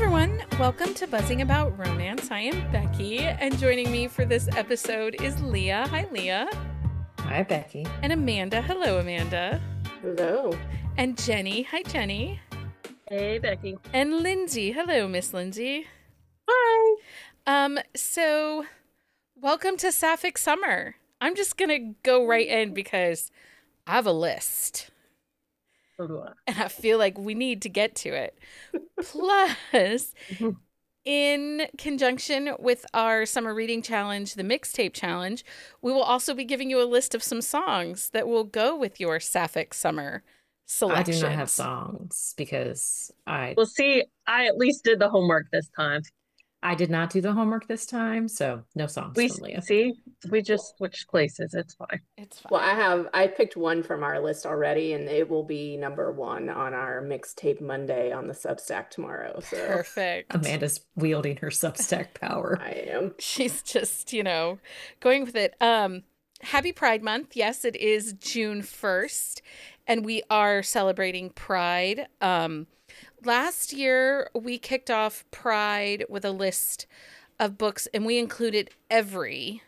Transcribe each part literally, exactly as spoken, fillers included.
everyone, welcome to Buzzing About Romance. I am Becky, and joining me for this episode is Leah. Hi, Leah. Hi, Becky. And Amanda. Hello, Amanda. Hello. And Jenny. Hi, Jenny. Hey, Becky. And Lindsay. Hello, Miss Lindsay. Hi. Um, so, welcome to Sapphic Summer. I'm just gonna go right in because I have a list. So do I. And I feel like we need to get to it. Plus, in conjunction with our summer reading challenge, the mixtape challenge, we will also be giving you a list of some songs that will go with your Sapphic Summer selections. I do not have songs because I Well, see, I at least did the homework this time. I did not do the homework this time, so no songs We from Leah. see, we just switched places. It's fine. It's fine. Well, I have I picked one from our list already, and it will be number one on our mixtape Monday on the Substack tomorrow. So Perfect. Amanda's wielding her Substack power. I am. She's just, you know, going with it. Um, happy Pride Month. Yes, it is June first, and we are celebrating Pride. Um, last year, we kicked off Pride with a list of books, and we included every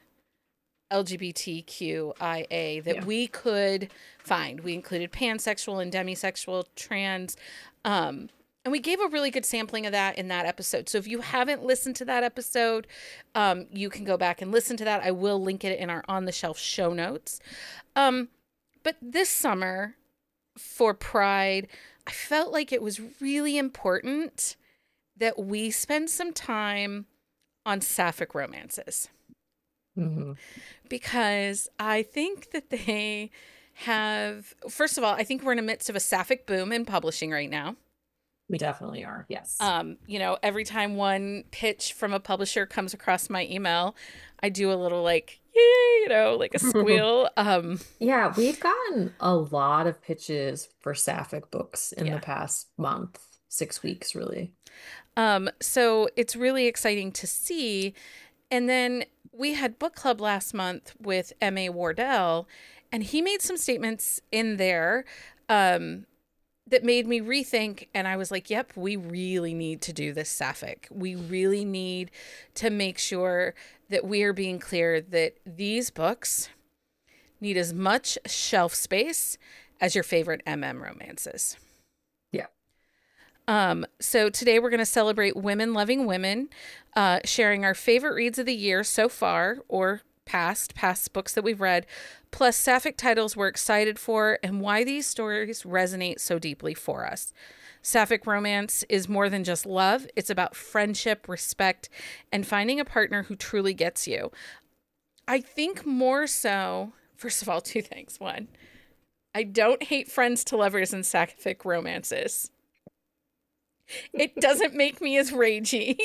L G B T Q I A that Yeah. we could find. We included pansexual and demisexual, trans, um, and we gave a really good sampling of that in that episode. So if you haven't listened to that episode, um, you can go back and listen to that. I will link it in our On the Shelf show notes. Um, but this summer for Pride, I felt like it was really important that we spend some time on sapphic romances. Mhm. Because I think that they have, first of all, I think we're in the midst of a sapphic boom in publishing right now. We definitely are. Yes. Um, you know, every time one pitch from a publisher comes across my email, I do a little like, yay, you know, like a squeal. um, yeah, we've gotten a lot of pitches for sapphic books in Yeah. the past month, six weeks, really. um, so it's really exciting to see. And then we had book club last month with M A Wardell, and he made some statements in there um, that made me rethink. And I was like, yep, we really need to do this sapphic. We really need to make sure that we are being clear that these books need as much shelf space as your favorite M M romances. Yeah. Um, so today we're going to celebrate women loving women, uh, sharing our favorite reads of the year so far or past, past books that we've read, plus sapphic titles we're excited for and why these stories resonate so deeply for us. Sapphic romance is more than just love. It's about friendship, respect, and finding a partner who truly gets you. I think more so, first of all, two things. One, I don't hate friends to lovers in sapphic romances. It doesn't make me as ragey.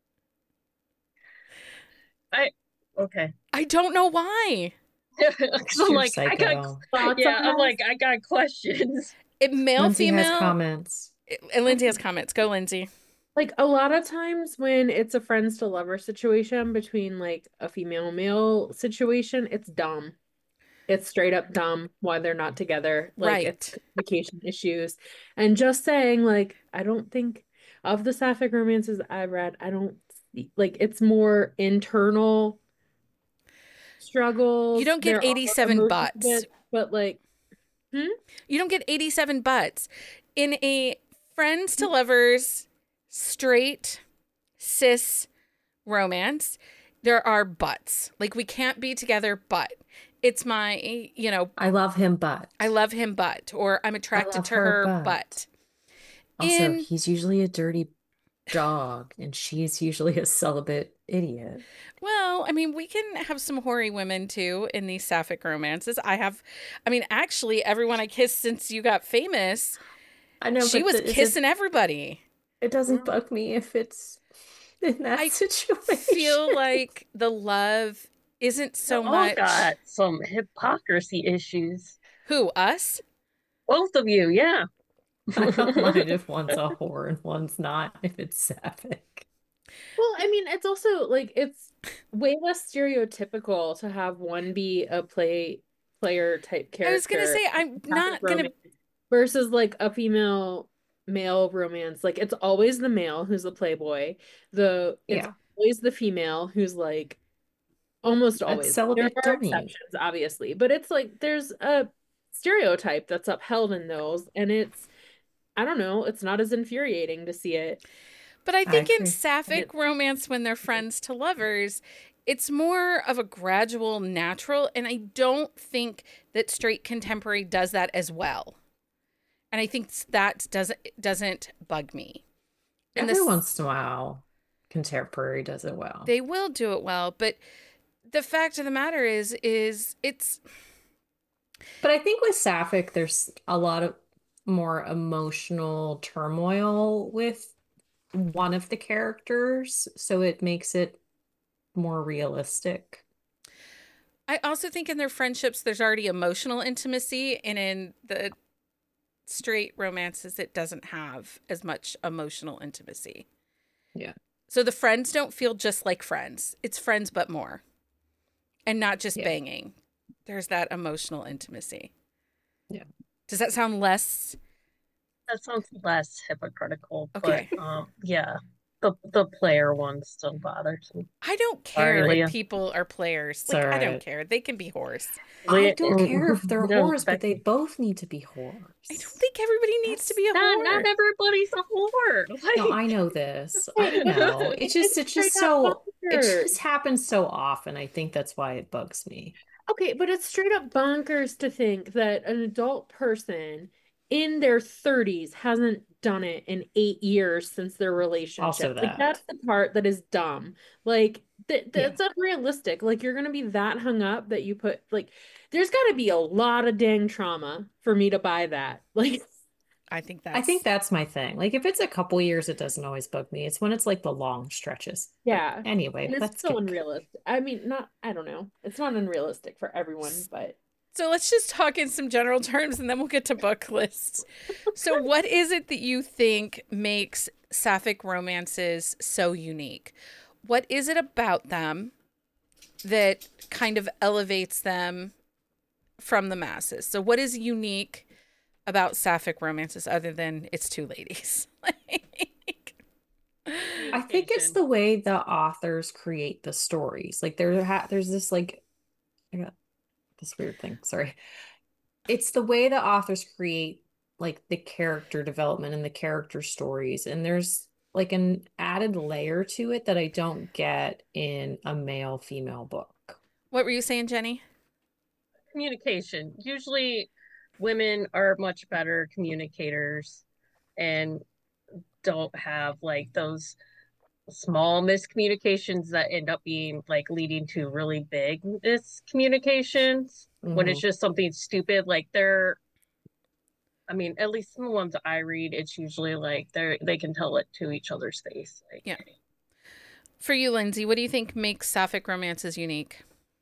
I okay. I don't know why. Because I'm You're like, I got psycho. Thoughts yeah. on I'm this? like, I got questions. It male, Lindsay female. has comments. And Lindsay has comments. Go, Lindsay. Like a lot of times when it's a friends to lover situation between like a female male situation, it's dumb. It's straight up dumb why they're not together. Like Right. it's communication issues. And just saying, like, I don't think of the sapphic romances I've read, I don't see, like it's more internal struggles. You don't get There are eighty-seven emotional butts. bits, but like You don't get eighty-seven butts. In a friends to lovers, straight, cis romance, there are butts. Like, we can't be together, but it's my, you know, I love him, but I love him, but, or I'm attracted love to her, her, but. but. also In- he's usually a dirty dog, and she's usually a celibate idiot. Well, I mean, we can have some hoary women too in these sapphic romances. I have, I mean, actually, everyone I kissed since you got famous, I know, she but was the- is it- kissing everybody. It doesn't bug me if it's in that I situation. Feel like the love isn't so We all much. got some hypocrisy issues. Who, us? Both of you, yeah. I don't mind if one's a whore and one's not, if it's sapphic. Well, I mean, it's also like it's way less stereotypical to have one be a play player type character. I was gonna say I'm in not sapphic gonna. romance versus like a female male romance, like it's always the male who's the playboy. The it's Yeah. always the female who's like almost That's always. There celibate are dummy. exceptions, obviously, but it's like there's a stereotype that's upheld in those, and it's I don't know, it's not as infuriating to see it. But I I think in agree. sapphic romance, when they're friends to lovers, it's more of a gradual, natural, and I don't think that straight contemporary does that as well. And I think that doesn't doesn't bug me. And Every this, once in a while, contemporary does it well. they will do it well, but the fact of the matter is, is it's But I think with Sapphic, there's a lot of more emotional turmoil with one of the characters, so it makes it more realistic. I also think in their friendships, there's already emotional intimacy, and in the straight romances, it doesn't have as much emotional intimacy. Yeah. So the friends don't feel just like friends. It's friends, but more. And not just Yeah. banging. There's that emotional intimacy. Yeah. Does that sound less? That sounds less hypocritical, Okay. but um, yeah, the the player one still bothers me. I don't Sorry, care Leah. if people are players. It's Like, all I don't right. care. They can be whores. I Leah- don't care if they're No, whores, but they Becky. both need to be whores. I don't think everybody needs to be a Not, whore. not everybody's a whore. Like, No, I know this. I know. It just it's just straight up so it bonkers. just happens so often. I think that's why it bugs me. Okay, but it's straight up bonkers to think that an adult person in their thirties hasn't done it in eight years since their relationship. Also Like that. that's the part that is dumb. Like th Yeah. that's unrealistic. Like you're gonna be that hung up that you put like there's got to be a lot of dang trauma for me to buy that. Like I think that's. I think that's my thing. Like if it's a couple years, it doesn't always bug me. It's when it's like the long stretches. But yeah. anyway, And it's let's still get unrealistic. I mean, not I don't know. It's not unrealistic for everyone, but So let's just talk in some general terms and then we'll get to book lists. So what is it that you think makes sapphic romances so unique? What is it about them that kind of elevates them from the masses? So what is unique about sapphic romances other than it's two ladies? Like, I think it's the way the authors create the stories. Like there ha there's this like I got this weird thing. Sorry. It's the way the authors create like the character development and the character stories. And there's like an added layer to it that I don't get in a male female book. what were you saying, Jenny? communication. Usually, women are much better communicators and don't have like those small miscommunications that end up being like leading to really big miscommunications when it's Mhm. just something stupid. Like they're, I mean, at least in the ones I read, it's usually like they're they can tell it to each other's face. Like, Yeah. For you, Lindsay, what do you think makes sapphic romances unique?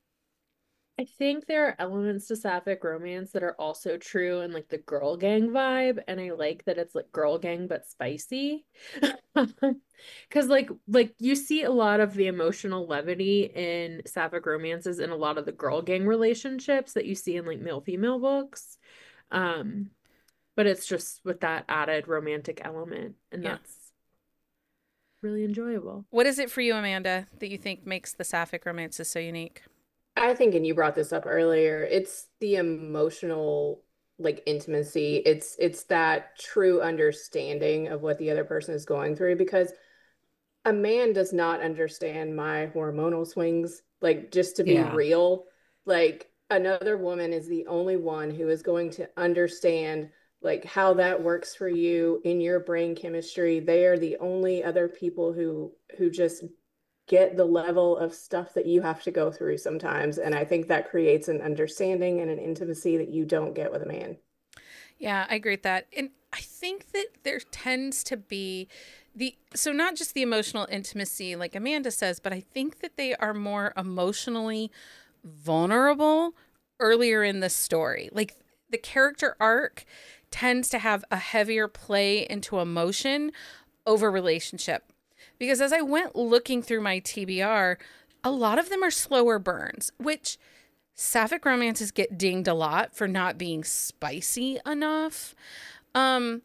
I think there are elements to sapphic romance that are also true in like the girl gang vibe, and I like that it's like girl gang but spicy. Because like like you see a lot of the emotional levity in sapphic romances in a lot of the girl gang relationships that you see in like male female books. Um, but it's just with that added romantic element, and Yeah. that's really enjoyable. What is it for you, Amanda, that you think makes the sapphic romances so unique? I think, and you brought this up earlier, it's the emotional like intimacy. It's it's that true understanding of what the other person is going through because a man does not understand my hormonal swings. Like just to be Yeah. real, like another woman is the only one who is going to understand like how that works for you in your brain chemistry. They are the only other people who who just get the level of stuff that you have to go through sometimes. And I think that creates an understanding and an intimacy that you don't get with a man. Yeah, I agree with that. And I think that there tends to be the, so not just the emotional intimacy, like Amanda says, but I think that they are more emotionally vulnerable earlier in the story. Like the character arc tends to have a heavier play into emotion over relationship. Because as I went looking through my T B R, a lot of them are slower burns, which sapphic romances get dinged a lot for not being spicy enough. Um,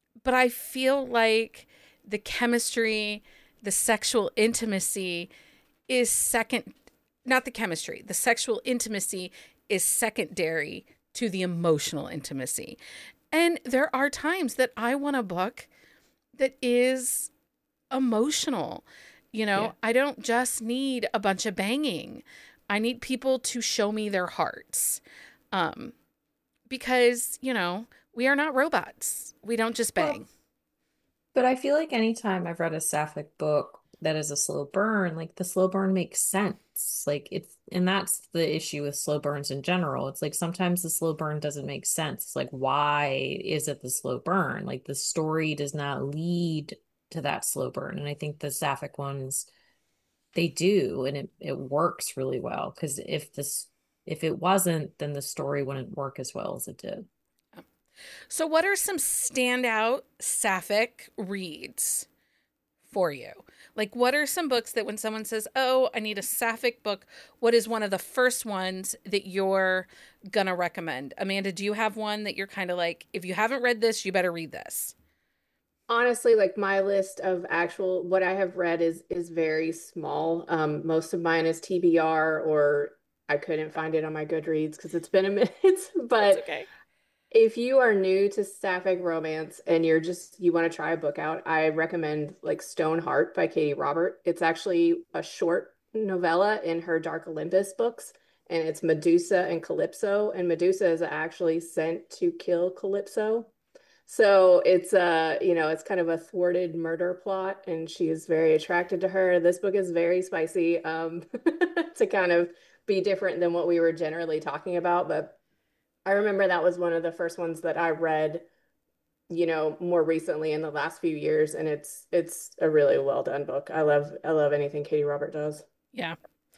but I feel like the chemistry, the sexual intimacy is second, not the chemistry, the sexual intimacy is secondary to the emotional intimacy. And there are times that I want a book that is emotional. You know, yeah. I don't just need a bunch of banging. I need people to show me their hearts. Um, because, you know, we are not robots. We don't just bang. Well, but I feel like anytime I've read a sapphic book that is a slow burn, like the slow burn makes sense. Like it's, and that's the issue with slow burns in general. It's like sometimes the slow burn doesn't make sense. It's like, why is it the slow burn? Like the story does not lead to that slow burn. And I think the sapphic ones, they do, and it, it works really well. Because if this, if it wasn't, then the story wouldn't work as well as it did. So what are some standout sapphic reads for you? Like, what are some books that when someone says, oh, I need a sapphic book, what is one of the first ones that you're going to recommend? Amanda, do you have one that you're kind of like, if you haven't read this, you better read this? Honestly, like my list of actual, what I have read is is very small. Um, most of mine is T B R, or I couldn't find it on my Goodreads because it's been a minute. But That's okay. If you are new to sapphic romance and you're just, you want to try a book out, I recommend like Stone Heart by Katie Robert. It's actually a short novella in her Dark Olympus books, and it's Medusa and Calypso. And Medusa is actually sent to kill Calypso. So it's uh, you know, it's kind of a thwarted murder plot, and she is very attracted to her. This book is very spicy, um, to kind of be different than what we were generally talking about, but I remember that was one of the first ones that I read, you know, more recently in the last few years, and it's it's a really well done book. I love I love anything Katie Robert does. Yeah.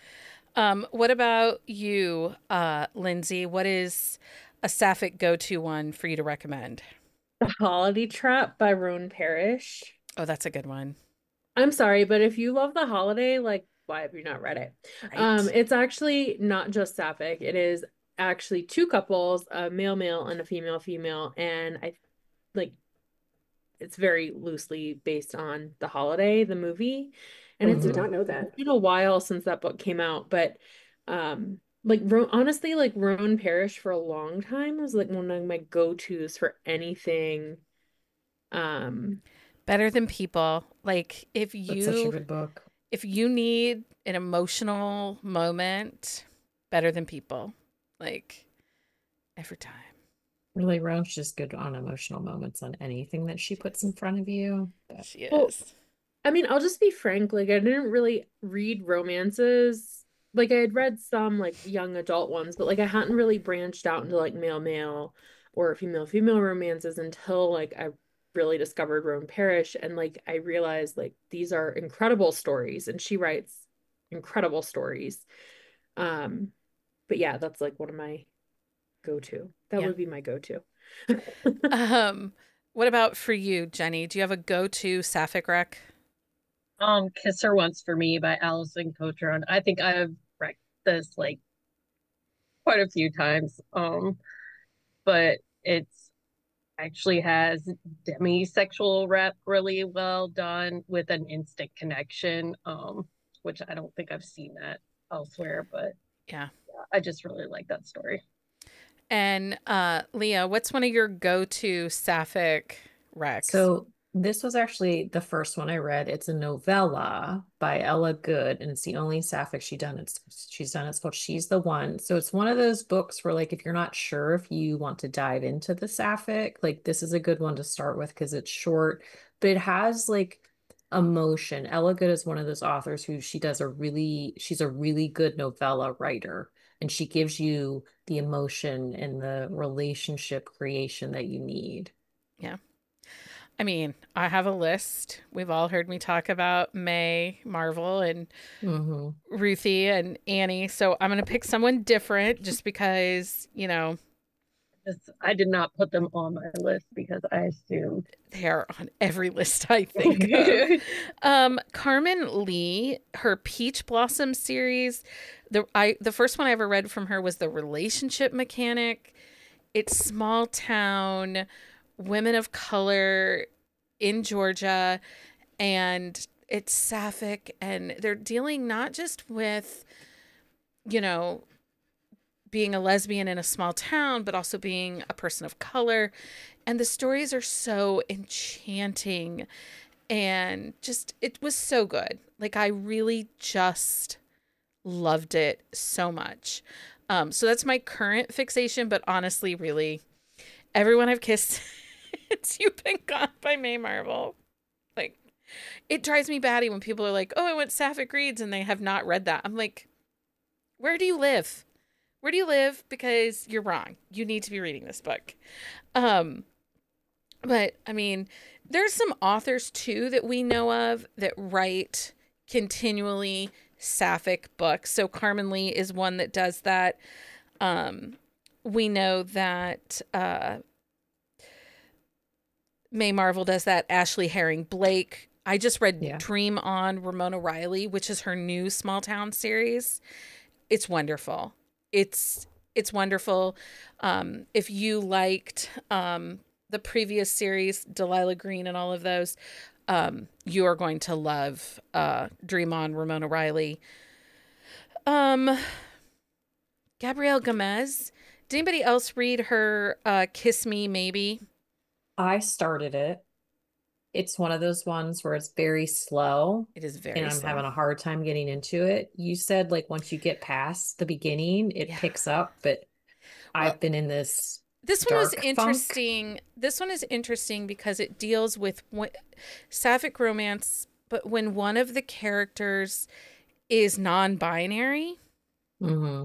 Um, what about you, uh, Lindsay? What is a sapphic go-to one for you to recommend? The Holiday Trap by Roan Parrish. Oh, that's a good one. I'm sorry, but if you love The Holiday, like, why have you not read it? Right. Um, it's actually not just sapphic. It is actually two couples, a male male and a female female, and I like it's very loosely based on The Holiday, the movie. And I it's did not know that. It's been a while since that book came out, but um like honestly, like Roan Parrish for a long time was like one of my go-tos for anything. Um Better Than People. Like if you That's such a good book. If you need an emotional moment, Better Than People. Like every time. Really, Roan's just good on emotional moments on anything that she puts in front of you. But... She is. Well, I mean, I'll just be frank. Like, I didn't really read romances. Like, I had read some like young adult ones, but like I hadn't really branched out into like male male or female female romances until like I really discovered Roan Parrish, and like I realized like these are incredible stories, and she writes incredible stories. Um. But yeah, that's like one of my go-to. That yeah. would be my go-to. um, what about for you, Jenny? Do you have a go-to sapphic rec? Um, Kiss Her Once for Me by Alison Cotron. I think I've read this like quite a few times. Um, but it's actually has demisexual rep really well done with an instant connection. Um, which I don't think I've seen that elsewhere, but yeah. I just really like that story. And uh, Leah, what's one of your go-to sapphic recs? So this was actually the first one I read. It's a novella by Ella Good, and it's the only sapphic she done. It's she's done. It's called She's the One. So it's one of those books where, like, if you're not sure if you want to dive into the sapphic, like this is a good one to start with because it's short, but it has like emotion. Ella Good is one of those authors who she does a really, she's a really good novella writer, and she gives you the emotion and the relationship creation that you need. Yeah. I mean, I have a list. We've all heard me talk about May Marvel and mm-hmm. Ruthie and Annie. So I'm going to pick someone different just because, you know. I did not put them on my list because I assumed. They are on every list, I think. of. um, Carmen Lee, her Peach Blossom series. The I the first one I ever read from her was The Relationship Mechanic. It's small town women of color in Georgia, and it's sapphic, and they're dealing not just with, you know, being a lesbian in a small town, but also being a person of color. And the stories are so enchanting, and just, it was so good. Like, I really just loved it so much. Um, so that's my current fixation, but honestly, really, everyone I've kissed since you've been gone by May Marvel. Like, it drives me batty when people are like, oh, I went sapphic reads, and they have not read that. I'm like, where do you live? Where do you live? Because you're wrong. You need to be reading this book. Um, but, I mean, there's some authors, too, that we know of that write continually sapphic books. So Carmen Lee is one that does that. Um, we know that uh, May Marvel does that. Ashley Herring Blake. I just read yeah. Dream On Ramona Riley, which is her new small town series. It's wonderful. It's it's wonderful. Um, if you liked um, the previous series, Delilah Green and all of those, um, you are going to love uh, Dream On Ramona Riley. Um, Gabrielle Gomez. Did anybody else read her uh, Kiss Me Maybe? I started it. It's one of those ones where it's very slow. It is very and I'm slow. having a hard time getting into it. You said like once you get past the beginning, it yeah. picks up, but well, I've been in this This one was interesting. Funk. This one is interesting because it deals with what, sapphic romance, but when one of the characters is non-binary. Mm-hmm.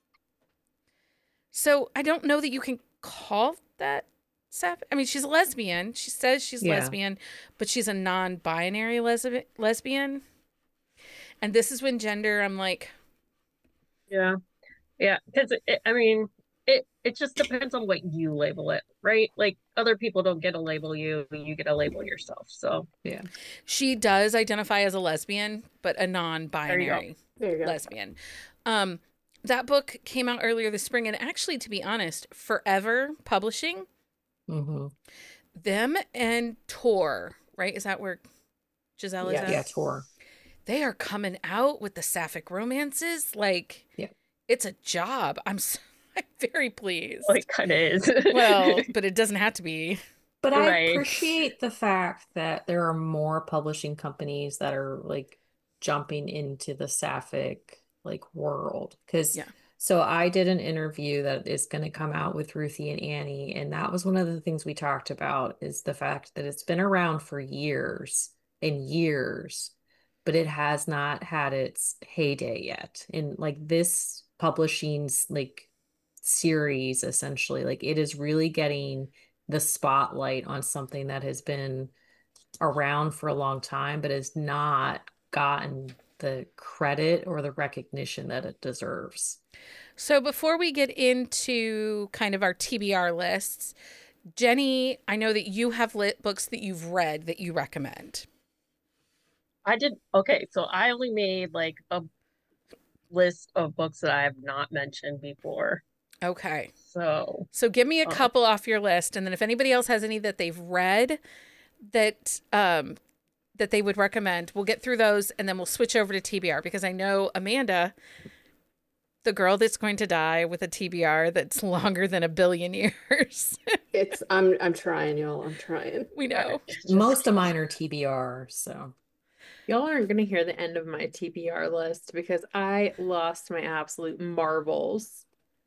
So I don't know that you can call that sapphic. I mean, she's a lesbian. She says she's yeah. lesbian, but she's a non-binary lesbi- lesbian. And this is when gender, I'm like. Yeah. Yeah. Because, I mean, it, it just depends on what you label it, right? Like, other people don't get to label you. You get to label yourself. So, yeah. She does identify as a lesbian, but a non-binary there you go. There you go. lesbian. Um, that book came out earlier this spring. And actually, to be honest, Forever Publishing, mm-hmm. them and Tor, right? Is that where Giselle is yeah, at? Yeah, Tor. They are coming out with the sapphic romances. Like, yeah. it's a job. I'm, so, I'm very pleased. Well, it kind of is. Well, but it doesn't have to be. But I right. appreciate the fact that there are more publishing companies that are like jumping into the sapphic like world. Because yeah. So I did an interview that is going to come out with Ruthie and Annie, and that was one of the things we talked about is the fact that it's been around for years and years, but it has not had its heyday yet. And like this publishing's like series, essentially, like it is really getting the spotlight on something that has been around for a long time, but has not gotten the credit or the recognition that it deserves. So before we get into kind of our T B R lists, Jenny, I know that you have lit books that you've read that you recommend. I did. Okay. So I only made like a list of books that I have not mentioned before. Okay. So, so give me a um, couple off your list. And then if anybody else has any that they've read that, um, that they would recommend, we'll get through those and then we'll switch over to T B R because I know Amanda, the girl that's going to die with a T B R that's longer than a billion years. It's I'm I'm trying, y'all. I'm trying. We know. Most of mine are T B R, so y'all aren't gonna hear the end of my T B R list because I lost my absolute marbles.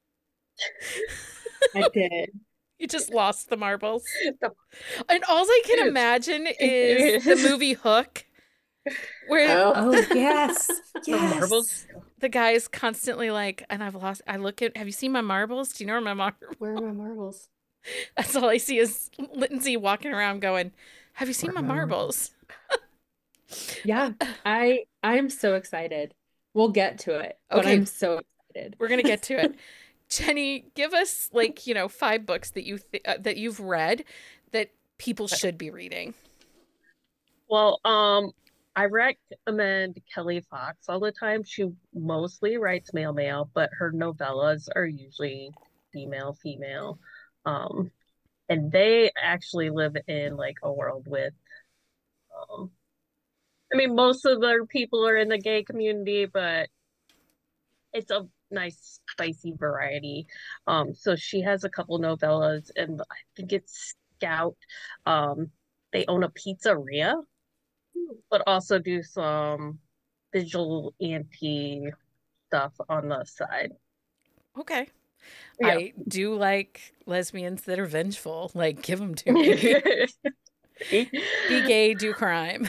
I did. You just lost the marbles. And all I can imagine is the movie Hook. Where oh, oh yes, yes. The marbles. The guy's constantly like, and I've lost. I look at. Have you seen my marbles? Do you know where my marbles? Where are my marbles? That's all I see is Lindsay walking around going, "Have you seen my marbles?" Yeah, I I'm so excited. We'll get to it, but okay. I'm so excited. We're gonna get to it. Jenny, give us like you know five books that you th- uh, that you've read that people should be reading. Well, um. I recommend Kelly Fox all the time. She mostly writes male male, but her novellas are usually female female. Um, and they actually live in like a world with um I mean most of their people are in the gay community, but it's a nice spicy variety. Um so she has a couple novellas, and I think it's Scout. Um they own a pizzeria, but also do some vigilante stuff on the side. Okay. Yeah. I do like lesbians that are vengeful. Like, give them to me. Be gay, do crime.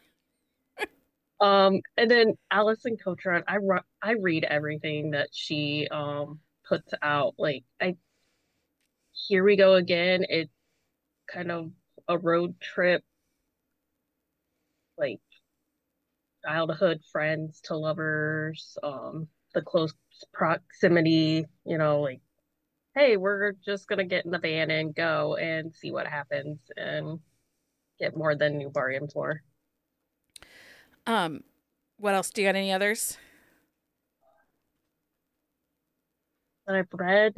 Um, and then Alison Cotron, I ru- I read everything that she um puts out. Like I Here We Go Again. It's kind of a road trip, like childhood friends to lovers, um, the close proximity, you know, like, hey, we're just gonna get in the van and go and see what happens and get more than you bargained for. Um, what else? Do you got any others? That I've read.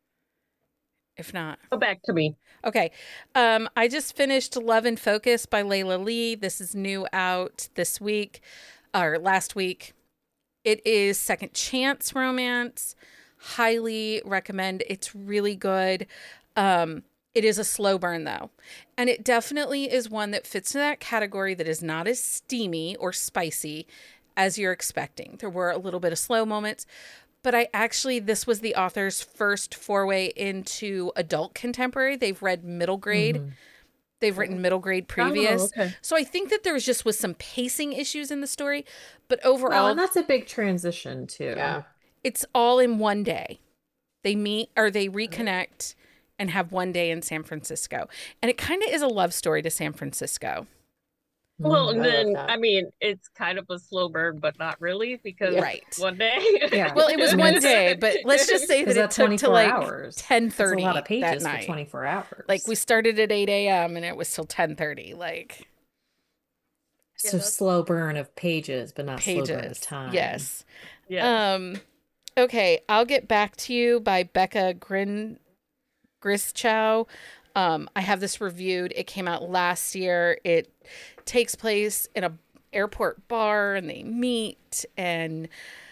If not, Go back to me. okay. Um, I just finished Love and Focus by Layla Lee. This is new out this week or last week. It is second chance romance. Highly recommend. It's really good. Um, it is a slow burn though. And it definitely is one that fits in that category that is not as steamy or spicy as you're expecting. There were a little bit of slow moments, but I actually, this was the author's first foray into adult contemporary. They've read middle grade. Mm-hmm. They've written middle grade previous. Oh, okay. So I think that there was just was some pacing issues in the story, but overall. Well, and that's a big transition too. Yeah. It's all in one day. They meet or they reconnect and have one day in San Francisco. And it kind of is a love story to San Francisco. Well, and I then, I mean, it's kind of a slow burn, but not really, because yeah. right. one day. Yeah. Well, it was one day, but let's just say that it took to like hours. ten thirty a lot of pages that night. For twenty-four hours. Like we started at eight a.m. and it was till ten thirty. Like, so yeah, slow burn of pages, but not pages. Slow burn of time. Yes. Yeah. Um, okay, I'll Get Back to You by Becca Grin Grischow. Um, I have this reviewed. It came out last year. It takes place in a airport bar and they meet and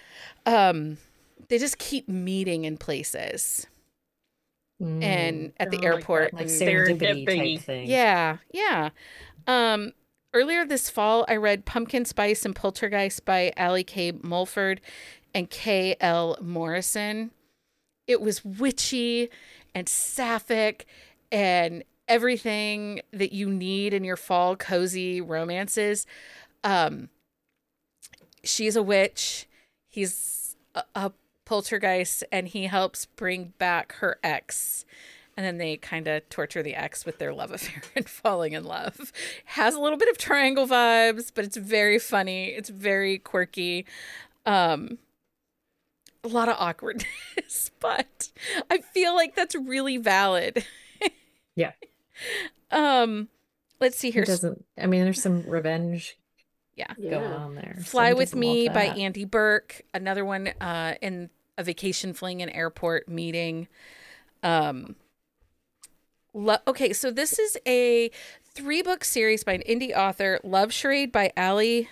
um, they just keep meeting in places. Mm. And at the oh, airport. Like, like serendipity type thing. Yeah, yeah. Um, earlier this fall, I read Pumpkin Spice and Poltergeist by Allie K. Mulford and K L. Morrison. It was witchy and sapphic and everything that you need in your fall cozy romances. Um, she's a witch. He's a, a poltergeist, and he helps bring back her ex. And then they kind of torture the ex with their love affair and falling in love. Has a little bit of triangle vibes, but it's very funny. It's very quirky. Um, a lot of awkwardness, but I feel like that's really valid. Yeah. Um, let's see here. It doesn't, I mean, there's some revenge yeah. going yeah. on there. Fly Some with Me by Andy Burke. Another one uh, in a vacation fling and airport meeting. Um, lo- okay, so this is a three-book series by an indie author, Love Charade by Ally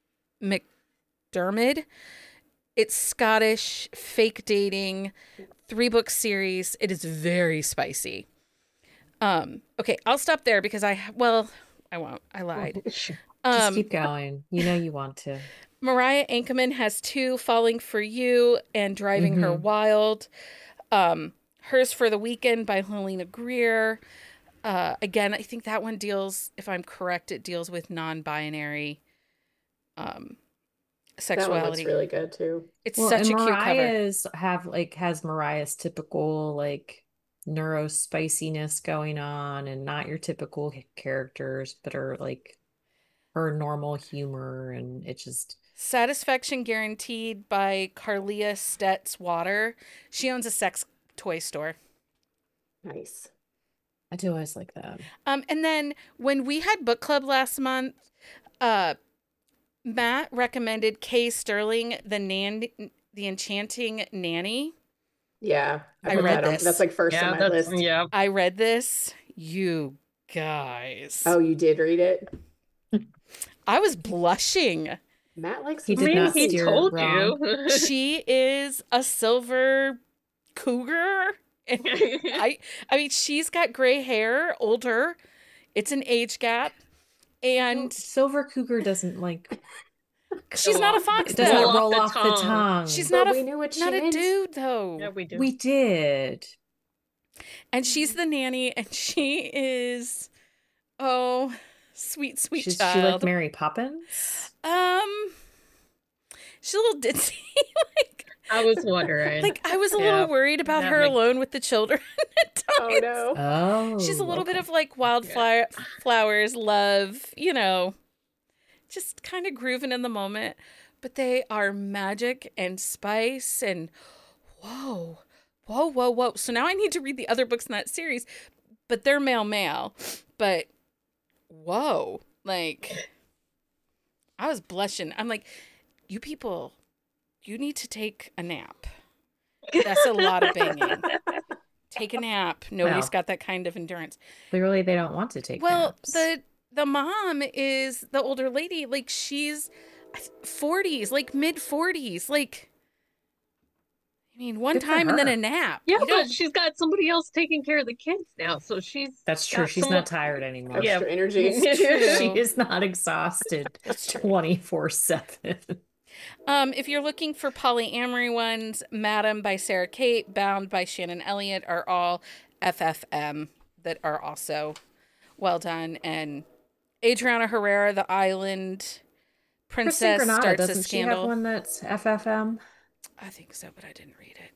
McDermid. It's Scottish, fake dating, three-book series. It is very spicy. Um, okay, I'll stop there because I, well, I won't. I lied. Just Um, keep going. You know you want to. Mariah Ankerman has two, Falling for You and Driving Mm-hmm. Her Wild. Um, Hers for the Weekend by Helena Greer. Uh, again, I think that one deals, if I'm correct, it deals with non-binary um, sexuality. That one looks really good too. It's Well, such and a cute cover. Mariah's have like has Mariah's typical like neuro spiciness going on, and not your typical characters, but are like her normal humor, and it just Satisfaction Guaranteed by Carlia Stetz Water. She owns a sex toy store. Nice. I do always like that. Um, and then when we had book club last month, uh, Matt recommended Kay Sterling, the nan, the Enchanting Nanny. Yeah, I put read that on- this. That's like first Yeah, on my that's, list. yeah. I read this. You guys. Oh, you did read it? I was blushing. Matt likes He I did mean, not he steer it told wrong. you. She is a silver cougar. And I I mean, she's got gray hair, older. It's an age gap. And Silver Cougar doesn't like she's Go not a off- fox it doesn't though. off roll the off the tongue. tongue. She's But not a we knew what she not a meant. dude though. Yeah, we do. We did. And she's the nanny, and she is, oh, sweet, sweet She's, she child. like Mary Poppins. um, she's a little ditzy. like, I was wondering. like I was a Yeah, little worried about that her makes- alone with the children at Oh times. no. Oh, She's a little bit okay. of like wildflower flowers, love, you know, just kind of grooving in the moment. But they are magic and spice and whoa, whoa, whoa, whoa. So now I need to read the other books in that series, but they're male male. But whoa, like I was blushing. I'm like, you people, you need to take a nap. That's a lot of banging. Take a nap. Nobody's Well. got that kind of endurance. Clearly, they don't want to take Well, naps. the the mom is the older lady. Like she's forties, like mid forties. Like, I mean, one Good for time and then her. a nap. Yeah, You but don't- she's got somebody else taking care of the kids now, so she's That's true. got She's someone- not tired anymore. Yeah. Extra energy. She true. is not exhausted That's true. twenty-four seven. Um, if you're looking for polyamory ones, Madam by Sarah Kate, Bound by Shannon Elliott are all F F M that are also well done. And Adriana Herrera, the island princess, Kristen Granada, starts a doesn't she scandal. have one that's F F M? I think so, but I didn't read it.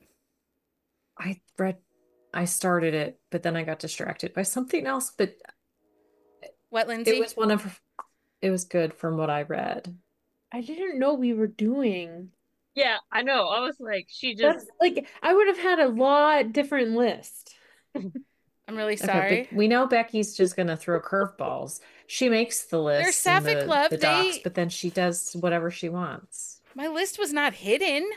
I read, I started it, but then I got distracted by something else. But What, Lindsay? it was one of, it was good from what I read. I didn't know we were doing. Yeah, I know. I was like, she just That's like I would have had a lot different list. I'm really Okay, sorry. but we know Becky's just gonna throw curveballs. She makes the list and Sapphic the, Love, the docs, they- but then she does whatever she wants. My list was not hidden.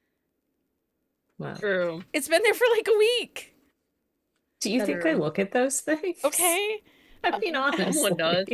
Well, true. It's been there for like a week. do you think I Better. look at those things? Okay. I mean, honestly. Someone does.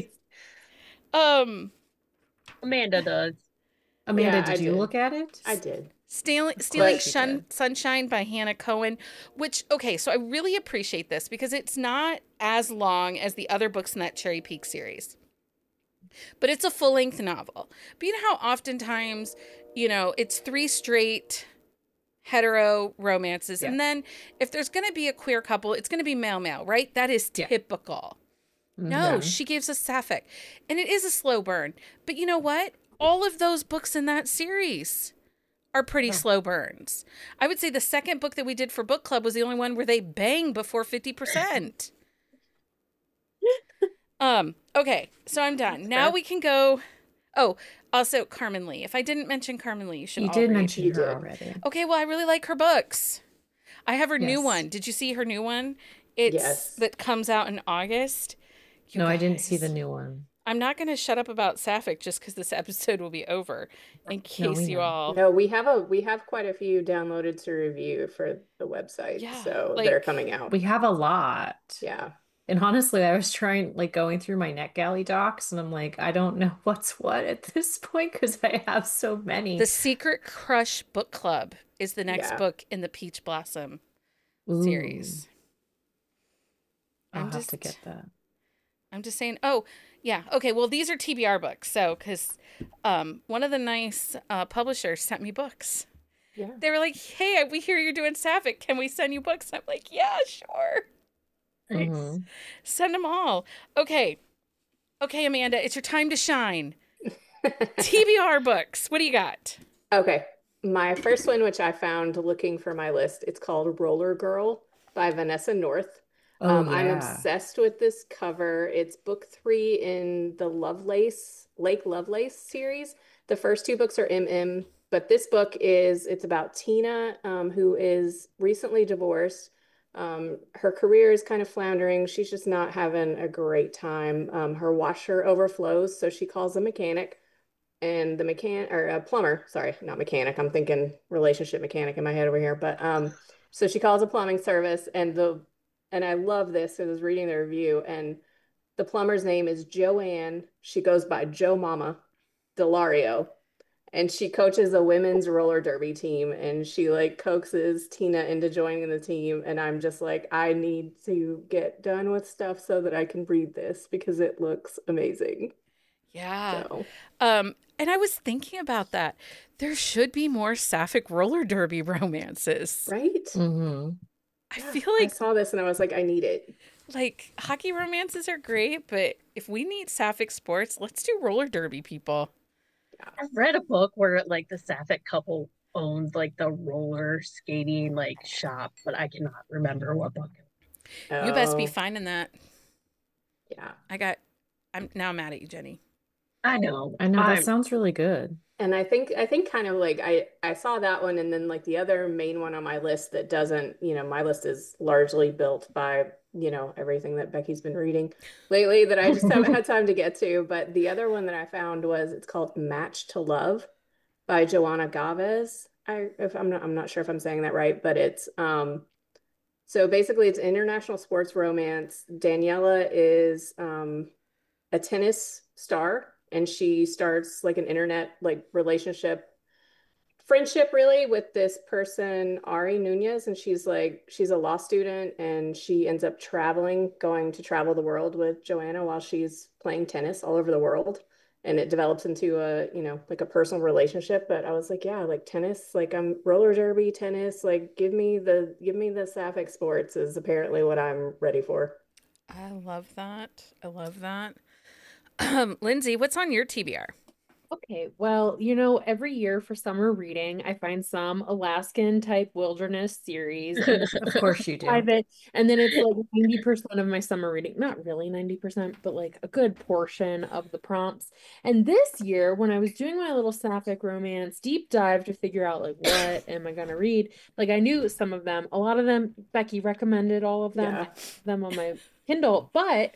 Um, Amanda does. Amanda, Yeah, I did you did. look at it? I did. Stealing, Stealing course you Shun, did. Sunshine by Hannah Cohen, which, okay, so I really appreciate this because it's not as long as the other books in that Cherry Peak series. But it's a full length novel. But you know how oftentimes, you know, it's three straight hetero romances. Yeah. And then if there's going to be a queer couple, it's going to be male male, right? That is Yeah. typical. No, Mhm. she gives us sapphic. And it is a slow burn. But you know what? All of those books in that series are pretty Yeah. slow burns. I would say the second book that we did for book club was the only one where they bang before fifty percent. um, okay, so I'm done. Now fair. we can go. Oh, also Carmen Lee. If I didn't mention Carmen Lee, you should You all did read. mention You her did. already. Okay, well, I really like her books. I have her new Yes. one. Did you see her new one? It's Yes. that comes out in August. You No, I didn't see the guys, new one. I'm not going to shut up about Sapphic just because this episode will be over. In case we you know. all. No, we have a we have quite a few downloaded to review for the website. Yeah, So like- they're coming out. We have a lot. Yeah. And honestly, I was trying, like, going through my NetGalley docs, and I'm like, I don't know what's what at this point because I have so many. The Secret Crush Book Club is the next Yeah. book in the Peach Blossom Ooh, series. I'll I'm have to just- get that. I'm just saying. Oh, yeah. Okay. Well, these are T B R books. So, because um, one of the nice uh, publishers sent me books. Yeah. They were like, "Hey, we hear you're doing Sapphic. Can we send you books?" I'm like, "Yeah, sure. Mhm. Send them all." Okay. Okay, Amanda, it's your time to shine. T B R books. What do you got? Okay. My first one, which I found looking for my list, it's called Roller Girl by Vanessa North. Oh, Um, I'm yeah. obsessed with this cover. It's book three in the Lovelace, Lake Lovelace series. The first two books are M M, but this book is, it's about Tina, um, who is recently divorced. Um, her career is kind of floundering. She's just not having a great time. Um, her washer overflows, so she calls a mechanic. And the mechan or a plumber, sorry, not mechanic. I'm thinking relationship mechanic in my head over here. But um, so she calls a plumbing service, and the and I love this. I was reading the review, and the plumber's name is Joanne. She goes by Joe Mama Delario, and she coaches a women's roller derby team, and she like coaxes Tina into joining the team. And I'm just like, I need to get done with stuff so that I can read this because it looks amazing. Yeah. So. Um, and I was thinking about that. There should be more sapphic roller derby romances. Right? Mm-hmm. I Yeah, feel like I saw this and I was like, I need it. like hockey romances are great, but if we need sapphic sports, let's do roller derby, people. I read a book where like the sapphic couple owned like the roller skating like shop, but I cannot remember what book. You best be Oh, finding that. yeah. I got I'm now mad at you, Jenny. I know. I know that I'm- sounds really good. And I think I think kind of like I I saw that one, and then like the other main one on my list that doesn't, you know, my list is largely built by, you know, everything that Becky's been reading lately that I just haven't had time to get to. But the other one that I found was it's called Match to Love by Joanna Gavez. I if I'm not I'm not sure if I'm saying that right, but it's um so basically it's international sports romance. Daniela is um a tennis star, and she starts like an internet like relationship friendship really with this person, Ari Nunez, and she's like she's a law student, and she ends up traveling going to travel the world with Joanna while she's playing tennis all over the world, and it develops into a, you know, like a personal relationship. But I was like, yeah, like tennis, like I'm roller derby tennis, like give me the give me the sapphic sports is apparently what I'm ready for. I love that. I love that. Um, Lindsay, what's on your T B R? Okay, well, you know, every year for summer reading, I find some Alaskan type wilderness series. And Of course you do. private, and then it's like ninety percent of my summer reading. Not really ninety percent, but like a good portion of the prompts. And this year, when I was doing my little sapphic romance deep dive to figure out like what am I gonna read, like I knew some of them, a lot of them, Becky recommended all of them, Yeah. I have them on my Kindle, but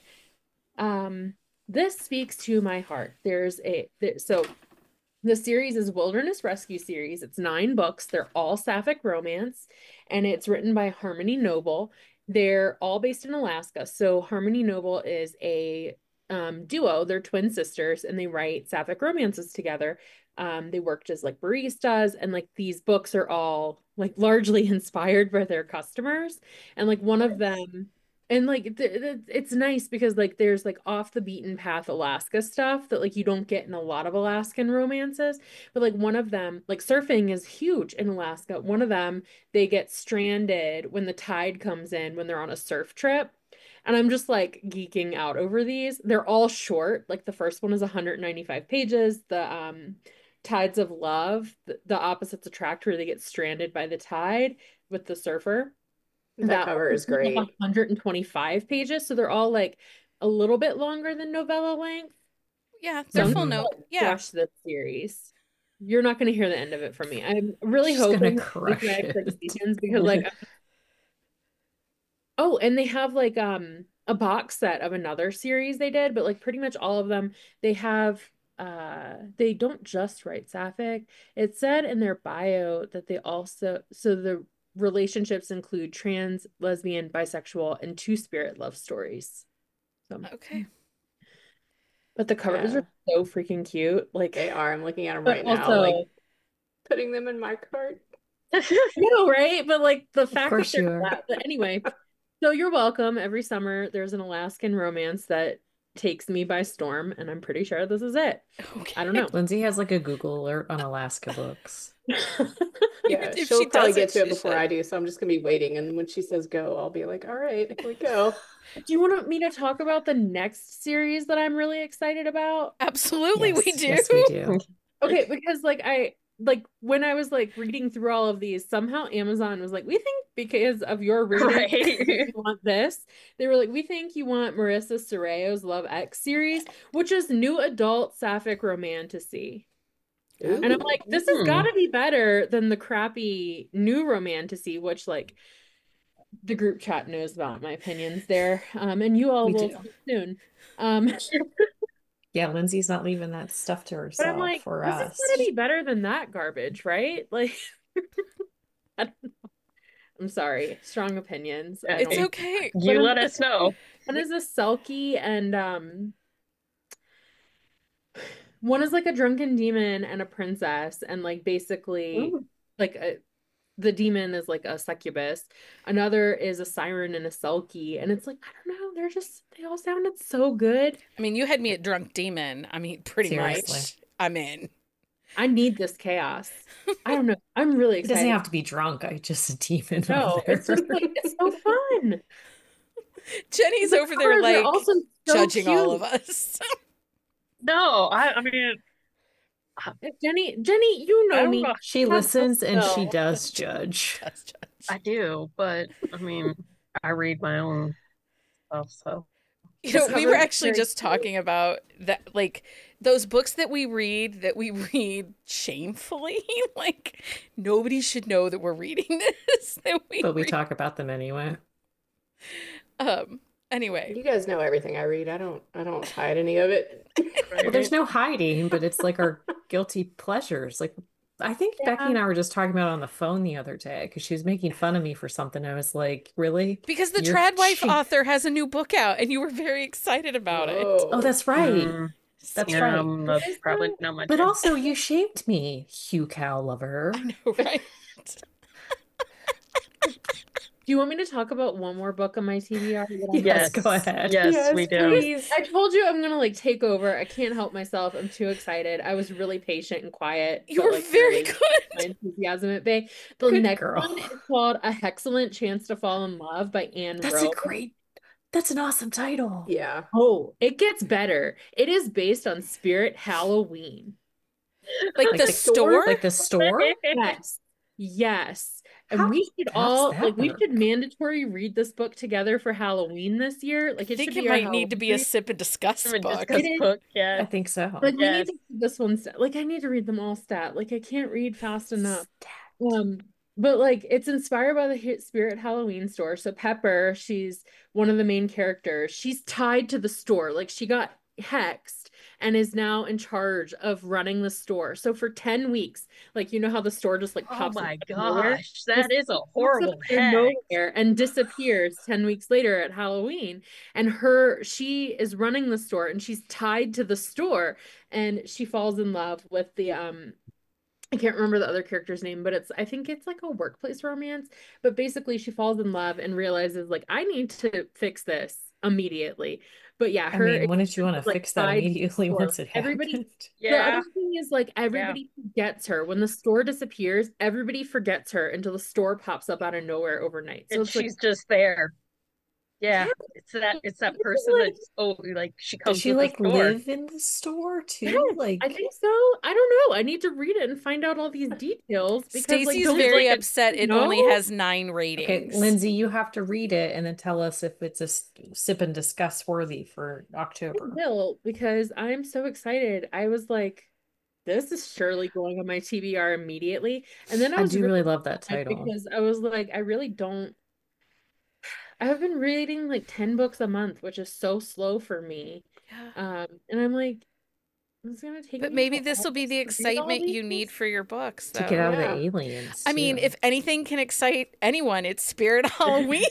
um this speaks to my heart. There's a there, so the series is Wilderness Rescue Series. It's nine books. They're all sapphic romance, and it's written by Harmony Noble. They're all based in Alaska. So Harmony Noble is a um, duo. They're twin sisters, and they write sapphic romances together. Um, they worked as like baristas, and like these books are all like largely inspired by their customers. And like one of them, and like th th it's nice because like there's like off the beaten path Alaska stuff that like you don't get in a lot of Alaskan romances. But like one of them, like surfing is huge in Alaska. One of them, they get stranded when the tide comes in when they're on a surf trip. And I'm just like geeking out over these. They're all short. Like the first one is one hundred ninety-five pages. The um Tides of Love, the, the opposites attract, where they get stranded by the tide with the surfer. That, That cover one is great. one hundred twenty-five pages, so they're all like a little bit longer than novella length. Yeah, So they're I'm full gonna note. Yeah. crush this series. You're not going to hear the end of it from me. I'm really She's hoping gonna to make crush my it. expectations because like oh, and they have like um a box set of another series they did, but like pretty much all of them they have uh they don't just write sapphic. It said in their bio that they also so the relationships include trans, lesbian, bisexual, and two-spirit love stories. So, Okay. but the covers Yeah. are so freaking cute. Like They are. I'm looking at them but right now, also like putting them in my cart. no, right? But like the fact that course they're you are. flat- but anyway, so you're welcome. Every summer there's an Alaskan romance that takes me by storm, and I'm pretty sure this is it. Okay. I don't know. Lindsay has like a Google alert on Alaska books. Yeah, If she'll she probably doesn't, get to it she before should. I do, so I'm just gonna be waiting. And when she says go, I'll be like, all right, here we go. Do you want me to talk about the next series that I'm really excited about? Absolutely, we Yes, do. yes, we do. Okay, because like I like when I was like reading through all of these, somehow Amazon was like, we think because of your reading Right. you want this. They were like, we think you want Marissa Sorrello's Love X series, which is new adult sapphic romantasy. And I'm like, this has Hmm. got to be better than the crappy new romantasy, which like the group chat knows about my opinions there. Um, and you all We will do. soon. Um, Yeah, Lindsay's not leaving that stuff to but herself I'm like, or this us. has got to be better than that garbage, right? Like, I don't know. I'm sorry. Strong opinions. I It's don't- okay. You let us know. One is a Selkie and um one is like a drunken demon and a princess, and like basically Ooh. like a, the demon is like a succubus. Another is a siren and a Selkie, and it's like I don't know, they're just they all sounded so good. I mean, you had me at drunk demon. I mean, pretty Seriously. much. I'm in. I need this chaos. I don't know. I'm really It doesn't excited. have to be drunk. I just a demon No, on there. it's just like it's so fun. Jenny's The over there colors are like also so judging all cute. of us. No, I, I mean, Jenny, Jenny, you I know don't me. know. She Have listens and she no. does judge. Just judge. I do, but I mean, I read my own stuff, so. You know, The we were cover's actually very just cute. talking about that, like those books that we read that we read shamefully. Like nobody should know that we're reading this. That we But we read. talk about them anyway. Um. Anyway, You guys know everything I read. I don't I don't hide any of it. Well, there's no hiding, but it's like our guilty pleasures. Like I think Becky and I were just talking about it on the phone the other day because she was making fun of me for something. I was like, really? because the You're Trad Wife cheap. author has a new book out, and you were very excited about it. Whoa. Oh, that's right. Mm, That's yeah, right. um, that's Is probably that- not my But jam. also, you shamed me, Hugh Cow lover. I know, right? Do you want me to talk about one more book on my T B R? that I Yes, Yes, go ahead. yes, we do. please. I told you I'm gonna like take over. I can't help myself. I'm too excited. I was really patient and quiet. You but, were like, very really good. my enthusiasm at bay. The Good next girl. one is called A Excellent Chance to Fall in Love by Anne That's Rowe. a great, that's an awesome title. Yeah. Oh, it gets better. It is based on Spirit Halloween. Like, Like the the store. Like the store? Yes. Yes. And How- we should how does all that like we work? should mandatory read this book together for Halloween this year. Like I it think should it be our might need to be a Halloween. sip and discuss From a book. discuss It is- book, I yeah. think so. Like we Yes. need to read this one stat. Like I need to read them all stat. Like I can't read fast enough. Um, but like it's inspired by the hit Spirit Halloween store. So Pepper, she's one of the main characters. She's tied to the store. Like she got hexed and is now in charge of running the store. So for ten weeks, like you know how the store just like Oh pops my up out of nowhere? gosh, that is a Pops up horrible out of hex. nowhere and disappears ten weeks later at Halloween. And her she is running the store and she's tied to the store and she falls in love with the um I can't remember the other character's name, but it's I think it's like a workplace romance. But basically she falls in love and realizes like I need to fix this immediately. But yeah, I her mean, wouldn't you want to like, fix that tied to the immediately store. once it Everybody- happened? The Yeah. other thing is like everybody forgets her. When the store disappears, everybody forgets her until the store pops up out of nowhere overnight. So And it's like she's just there. Yeah, Yeah. it's that it's that It's person like- that's oh like she Does comes she with like the store. live in the store too? Yes, Like I think so. I don't know. I need to read it and find out all these details because like Stacy's don't very like a- upset. It No? only has nine ratings. okay, Lindsay, you have to read it and then tell us if it's a s- sip and discuss worthy for I October. will because I'm so excited. I was like, this is surely going on my T B R immediately. And then I I was do really really love that sad title. because I was like, I really don't. I've been reading like ten books a month, which is so slow for me. Yeah. Um, and I'm like, it's gonna take But me maybe till this will be the August to read all excitement you these? need for your books. To though. get out Yeah. of the aliens. I mean, too. if anything can excite anyone, it's Spirit Halloween.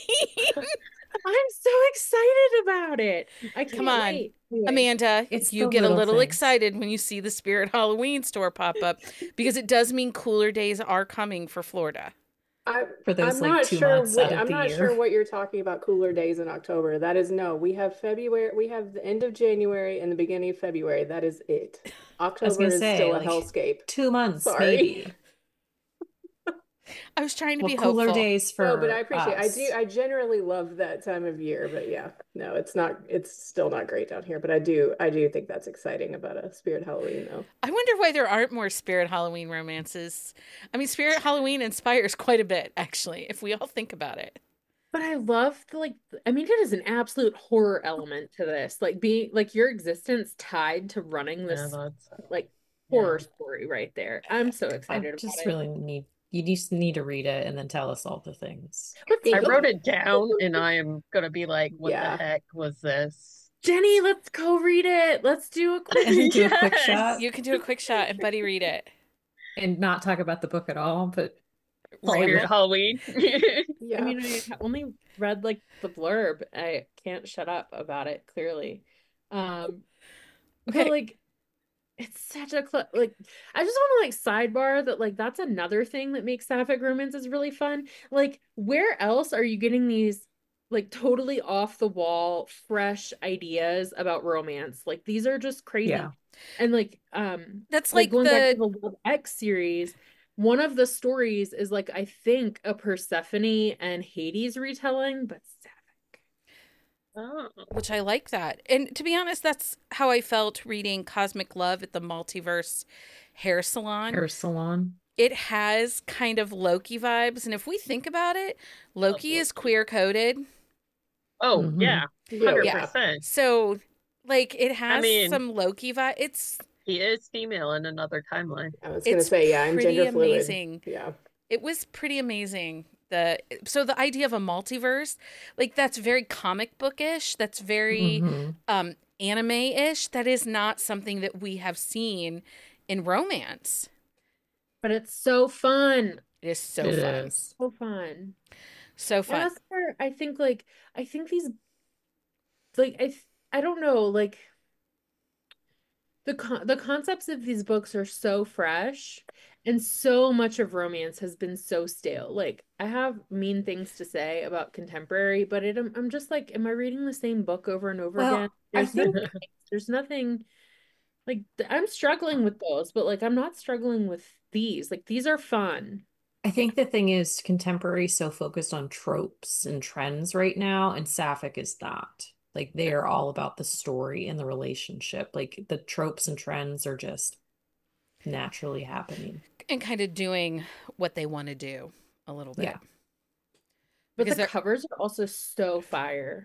I'm so excited about it. I can't Come on, wait. Anyway, Amanda, It's you the get a little little things. excited when you see the Spirit Halloween store pop up because it does mean cooler days are coming for Florida. I, For those, I'm like, not two sure months what, out of I'm the not year. sure what you're talking about cooler days in October. That is no. We have February, we have the end of January and the beginning of February. That is it. October gonna is say, still a like, hellscape. two months Sorry. maybe. I was trying to Well, be cooler hopeful. days for No, but I appreciate I us. do I generally love that time of year, but yeah. No, it's not it's still not great down here, but I do I do think that's exciting about a Spirit Halloween though. I wonder why there aren't more Spirit Halloween romances. I mean, Spirit Halloween inspires quite a bit, actually, if we all think about it. But I love the, like, I mean, it is an absolute horror element to this. Like being like your existence tied to running Yeah, this that's like yeah. horror story right there. I'm so I excited about just it. really need you just need to read it and then tell us all the things. Let's I go. wrote it down and I am gonna be like, what Yeah. the heck was this? Jenny, let's go read it. Let's do a quick And do a quick Yes. shot You can do a quick shot and Buddy read it. and not talk about the book at all, but Right. Spirit Halloween. Yeah. I mean, I only read like the blurb. I can't shut up about it, clearly. Um, Okay. but like, it's such a cl like. I just want to like sidebar that like that's another thing that makes sapphic romances really fun. Like, where else are you getting these like totally off the wall, fresh ideas about romance? Like these are just crazy. Yeah. And like, um, That's like like going back to the the Love X series. One of the stories is like I think a Persephone and Hades retelling, but sapphic. Oh. which I like that. And to be honest, that's how I felt reading Cosmic Love at the Multiverse Hair Salon. Hair salon. It has kind of Loki vibes, and if we think about it, Loki is Loki. queer coded. Oh, Mhm. yeah. Yeah. one hundred Yeah. percent. So like it has mean- some Loki vibe. It's He is female in another timeline. I was gonna it's say, yeah, I'm pretty gender fluid. amazing. Yeah. It was pretty amazing. The so the idea of a multiverse, like that's very comic bookish. That's very Mhm. um anime-ish. That is not something that we have seen in romance. But it's so fun. It is so It fun. is. So fun. So And fun. that's where I think like I think these like I th- I don't know, like the con the concepts of these books are so fresh and so much of romance has been so stale. Like I have mean things to say about contemporary, but it I'm, I'm just like, am I reading the same book over and over Well, again? I There's no think- there's nothing like th- I'm struggling with those, but like I'm not struggling with these. Like these are fun. I think the thing is contemporary is so focused on tropes and trends right now, and Sapphic is not. Like they are all about the story and the relationship. Like the tropes and trends are just naturally happening. And kind of doing what they want to do a little bit. Yeah. But Because the they're- covers are also so fire.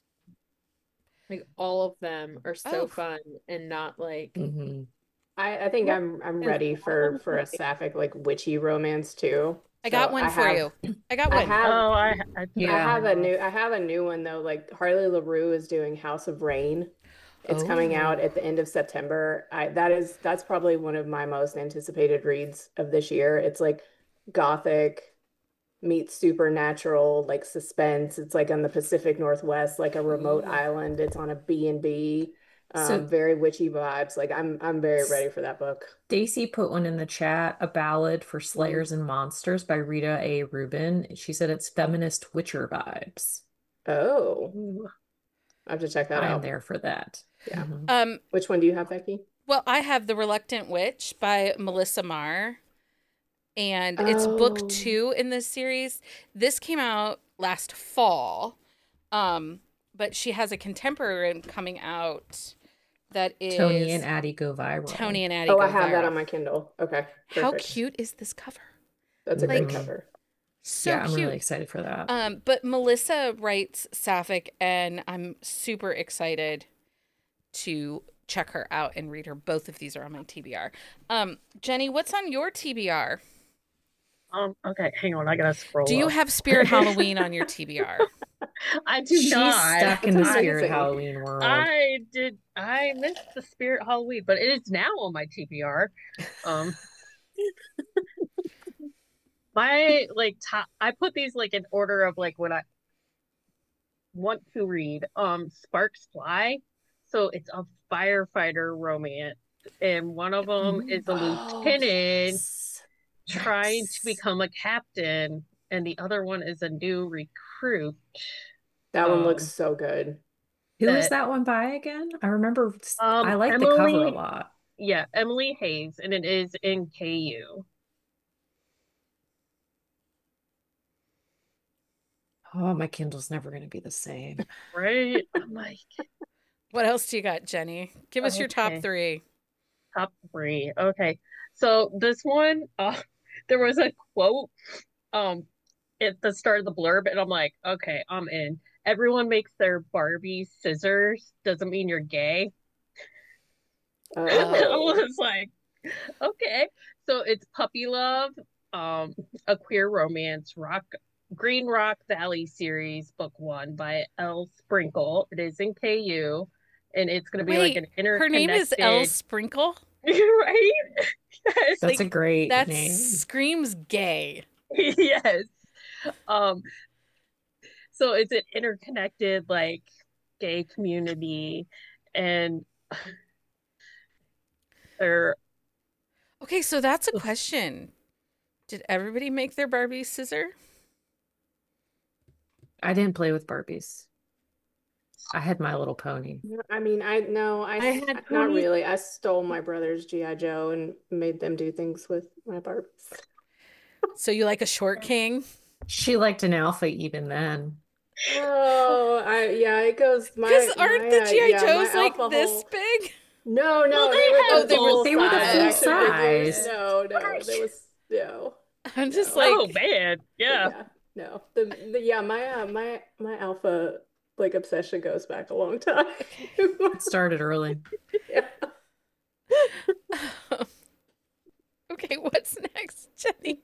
Like all of them are so Oh. fun and not like hmm I, I think What I'm I'm is ready that for one for a like? sapphic like witchy romance too. I got So one I for have- you. I got I one. have Oh, I, I, Yeah. I have a new I have a new one though. Like Harley LaRue is doing House of Rain. It's coming Oh. out at the end of September. I that is that's probably one of my most anticipated reads of this year. It's like gothic meets supernatural, like suspense. It's like on the Pacific Northwest, like a remote Ooh. island. It's on a B and B. So- Um, very witchy vibes. Like I'm I'm very ready for that book. Stacy put one in the chat, A Ballad for Slayers and Monsters by Rita A. Rubin. She said it's feminist Witcher vibes. Oh, I have to check that I'm out. there for that. Yeah. Mhm. Um, Which one do you have, Becky? well, I have The Reluctant Witch by Melissa Marr. And it's book Oh. two in this series. This came out last fall. Um, but she has a contemporary coming out that is Tony and Addie go viral. Tony and Addie Oh, Go I have that Viral. on my Kindle. Okay. How Perfect. cute is this cover? That's a Like- great cover. So yeah, I'm cute. really excited for that. Um, but Melissa writes Sapphic, and I'm super excited to check her out and read her. Both of these are on my T B R. Um, Jenny, what's on your T B R? um, okay, hang on. I gotta scroll. Do you up. have Spirit Halloween on your T B R? I do She's not. stuck in the That's Spirit amazing. Halloween world. I did. I missed the Spirit Halloween, but it is now on my T B R. Um, my like top. I put these like in order of like what I want to read. Um, Sparks Fly. So it's a firefighter romance, and one of them is a Oh, lieutenant yes. trying Yes. to become a captain, and the other one is a new recruit. That one Um, looks so good. Who is that- that one by again? I remember Um, I like the cover a Emily- lot. Yeah, Emily Hayes, and it is in K U. Oh, my Kindle's never going to be the same. Right? I'm like, What else do you got, Jenny? Give us your top Okay. three. top three. Okay. So this one, uh, there was a quote um at the start of the blurb, and I'm like, okay, I'm in. Everyone makes their Barbie scissors. Doesn't mean you're gay. I Oh. was like, okay. So it's Puppy Love, um, a queer romance rock Green Rock Valley series, book one by Elle Sprinkle. It is in K U, and it's going to be like Wait, an interconnected. Her name is Elle Sprinkle. right? Yes. That's Like, a great That name. screams gay. Yes. Um, so it's an interconnected like gay community, and they're Okay, so that's a question. Did everybody make their Barbie scissor? I didn't play with Barbies. I had My Little Pony. I mean, I no, I, I had not ponies. really. I stole my brother's G I. Joe and made them do things with my Barbies. So you like a short king? She liked an alpha even then. Oh, I yeah, it goes my Because aren't my, the uh, G I. yeah, Joes my like alpha this hole. big? No, no, Well, they they were had- the Oh, they were- full they were the size. full I couldn't do- size. No, no, there was no. I'm just No. like, oh man, yeah. Yeah, no. The, the yeah, my uh, my my alpha like obsession goes back a long time. It started early. Yeah. okay, what's next, Jenny?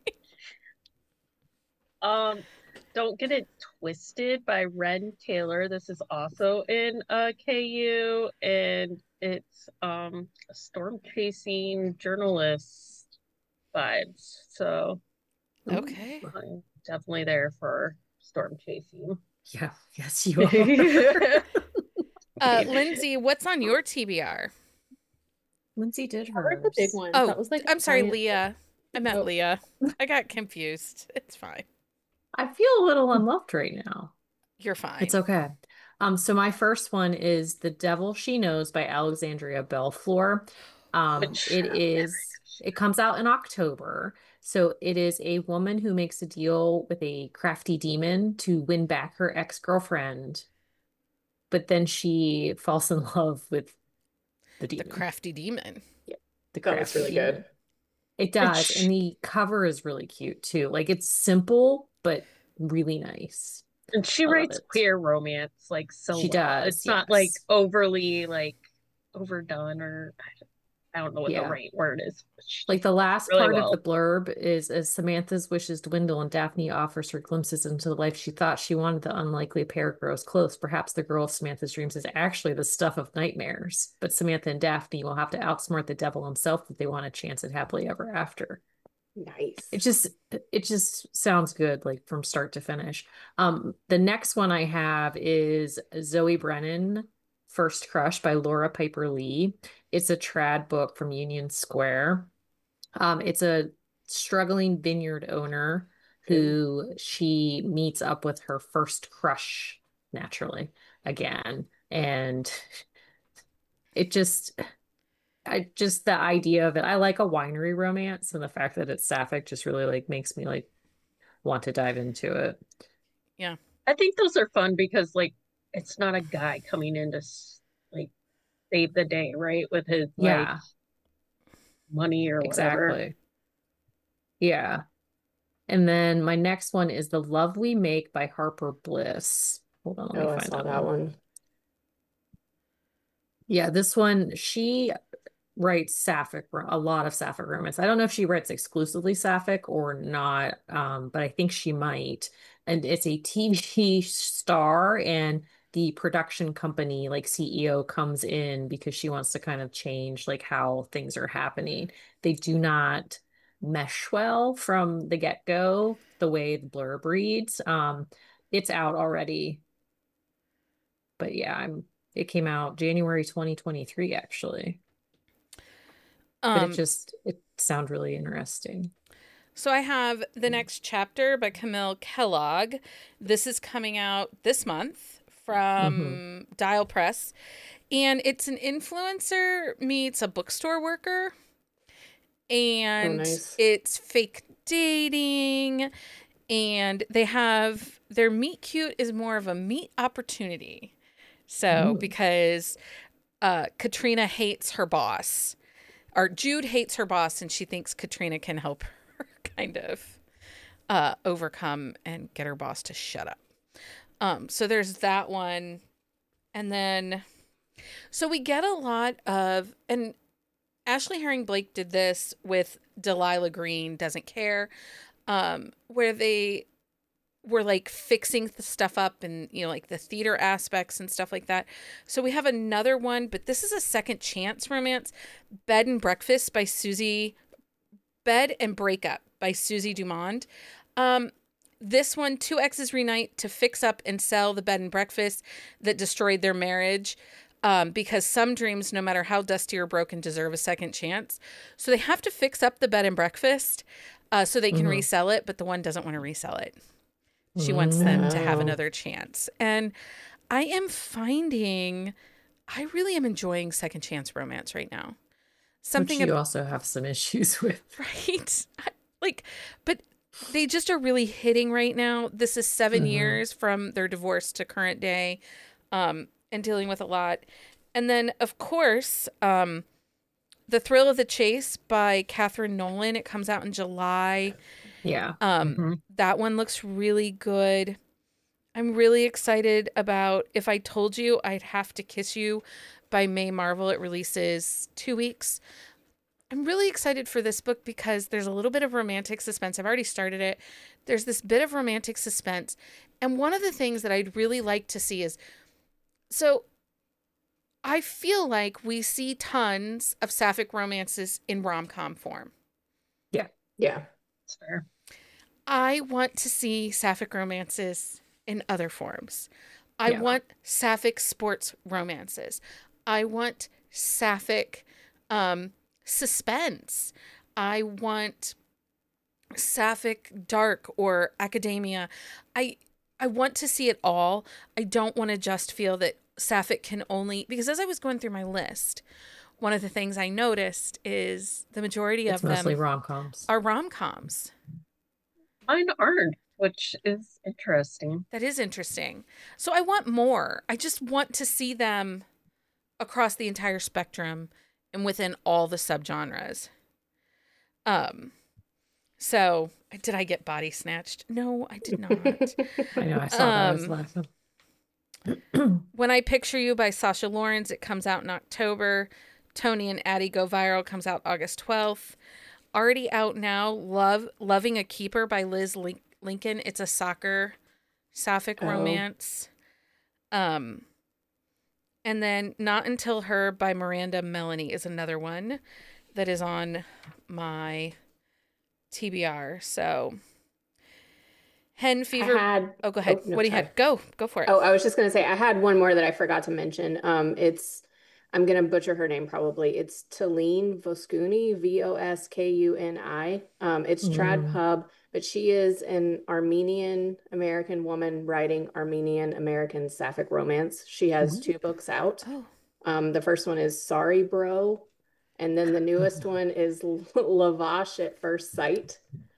Um, Don't Get It Twisted by Ren Taylor. This is also in uh K U, and it's um a storm chasing journalist vibes. So Okay. I'm definitely there for storm chasing. Yeah, yes, you are. Uh, Lindsay, what's on your T B R? Lindsay did What were hers. the big ones? Oh, That was like I'm sorry, giant- Leah. I meant Oh. Leah. I got confused. It's fine. I feel a little unloved right now. You're fine. It's okay. Um, so my first one is The Devil She Knows by Alexandria Belfleur. Um, Which- it is it comes out in October. So it is a woman who makes a deal with a crafty demon to win back her ex-girlfriend, but then she falls in love with the The demon. crafty demon. The That was crafty really demon. good. It does, and the cover is really cute too. Like it's simple but really nice. And she I love writes it. queer romance like so She well. does, It's not like yes. overly like overdone, or I don't know what Yeah. the right word is. but she- Like the last Really part well. of the blurb is as Samantha's wishes dwindle and Daphne offers her glimpses into the life she thought she wanted, the unlikely pair grows close. Perhaps the girl of Samantha's dreams is actually the stuff of nightmares, but Samantha and Daphne will have to outsmart the devil himself if they want a chance at happily ever after. Nice. It just it just sounds good, like from start to finish. Um, the next one I have is Zoe Brennan, First Crush by Laura Piper Lee. It's a trad book from Union Square. Um, it's a struggling vineyard owner who she meets up with her first crush naturally again. And it just I just the idea of it. I like a winery romance, and the fact that it's sapphic just really like makes me like want to dive into it. I think those are fun because like it's not a guy coming in to s- like save the day, right? With his like Yeah, money or whatever. exactly. Yeah. And then my next one is The Love We Make by Harper Bliss. Hold on, let me Oh, I find saw that that one. one. Yeah, this one, she writes sapphic, ro- a lot of sapphic romance. I don't know if she writes exclusively sapphic or not, um, but I think she might. And it's a T V star, and the production company, like C E O, comes in because she wants to kind of change like how things are happening. They do not mesh well from the get-go, the way the blurb reads. Um, it's out already, but yeah, I'm. It came out January twenty twenty-three, actually. But Um, it just it sounded really interesting. so I have the next chapter by Camille Kellogg. This is coming out this month from Dial Press, and it's an influencer meets a bookstore worker, and nice. it's fake dating, and they have their meet cute is more of a meet opportunity. So Ooh. because uh, Katrina hates her boss, or Jude hates her boss, and she thinks Katrina can help her kind of uh, overcome and get her boss to shut up. Um, so there's that one. And then, so we get a lot of, and Ashley Herring Blake did this with Delilah Green Doesn't Care, um, where they were like fixing the stuff up and, you know, like the theater aspects and stuff like that. So we have another one, but this is a second chance romance, Bed and Breakfast by Susie, Bed and Breakup by Susie Dumond. Um, this one, two exes reunite to fix up and sell the bed and breakfast that destroyed their marriage. Um, because some dreams, no matter how dusty or broken, deserve a second chance. So they have to fix up the bed and breakfast uh, so they can mm-hmm. resell it, but the one doesn't want to resell it. She mm-hmm. wants them to have another chance. And I am finding, I really am enjoying second chance romance right now. Something Which you ab- also have some issues with. Right? Like, but they just are really hitting right now. This is seven mm-hmm. years from their divorce to current day. Um, and dealing with a lot. And then, of course, um, The Thrill of the Chase by Catherine Nolan. It comes out in July. Yeah. Um, mm-hmm. That one looks really good. I'm really excited about If I Told You I'd Have to Kiss You by May Marvel. It releases two weeks. I'm really excited for this book because there's a little bit of romantic suspense. I've already started it. There's this bit of romantic suspense. And one of the things that I'd really like to see is, so I feel like we see tons of sapphic romances in rom-com form. Yeah. Yeah. That's fair. I want to see sapphic romances in other forms. I yeah. want sapphic sports romances. I want sapphic um, suspense. I want sapphic dark or academia. I I want to see it all. I don't want to just feel that sapphic can only, because as I was going through my list, one of the things I noticed is the majority it's of them mostly rom-coms. Are rom-coms. Mine aren't, which is interesting. That is interesting. So I want more. I just want to see them across the entire spectrum and within all the subgenres. Um, so did I get body snatched? No, I did not. I know, I saw um, that. I was laughing. When I Picture You by Sasha Lawrence, it comes out in October. Tony and Addie Go Viral comes out August twelfth. Already out now, Love Loving a Keeper by Liz Link- Lincoln. It's a soccer sapphic oh. romance. Um, and then Not Until Her by Miranda Melanie is another one that is on my T B R. So Hen Fever. Had, oh, go ahead. Oh, no, what do you sorry. have? Go, go for it. Oh, I was just going to say, I had one more that I forgot to mention. Um, it's, I'm going to butcher her name probably. It's Talene Voskuni, V O S K U N I. Um, it's mm. Trad Pub, but she is an Armenian American woman writing Armenian American sapphic romance. She has mm. two books out. Oh. Um, the first one is Sorry Bro. And then the newest one is Lavash at First Sight.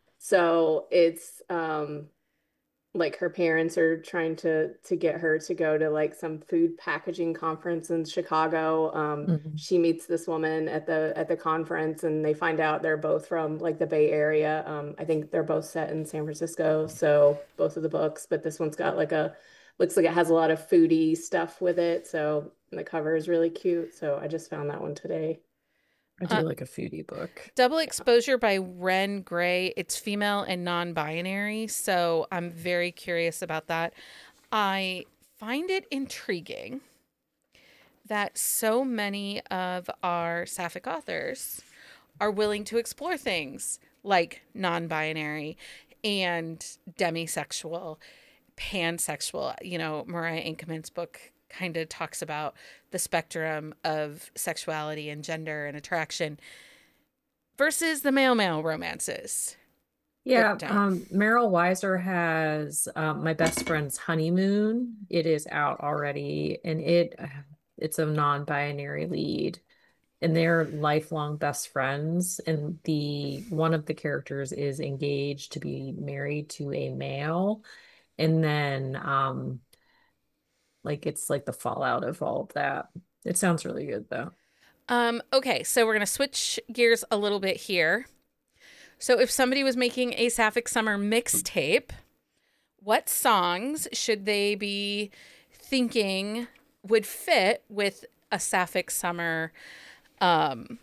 So it's, um, like her parents are trying to to get her to go to like some food packaging conference in Chicago. Um, mm-hmm. She meets this woman at the at the conference, and they find out they're both from like the Bay Area. Um, I think they're both set in San Francisco, so both of the books. But this one's got like a looks like it has a lot of foodie stuff with it. So the cover is really cute. So I just found that one today. I do uh, like a foodie book. Double Exposure by Ren Gray. It's female and non-binary, so I'm very curious about that. I find it intriguing that so many of our sapphic authors are willing to explore things like non-binary and demisexual, pansexual. You know, Mariah Inkeman's book kind of talks about the spectrum of sexuality and gender and attraction versus the male-male romances. Yeah, um, Meryl Weiser has um, My Best Friend's Honeymoon. It is out already, and it it's a non-binary lead, and they're lifelong best friends. And the one of the characters is engaged to be married to a male, and then um. Like it's like the fallout of all of that. It sounds really good though. Um, okay, so we're gonna switch gears a little bit here. So if somebody was making a Sapphic Summer mixtape, what songs should they be thinking would fit with a Sapphic Summer um,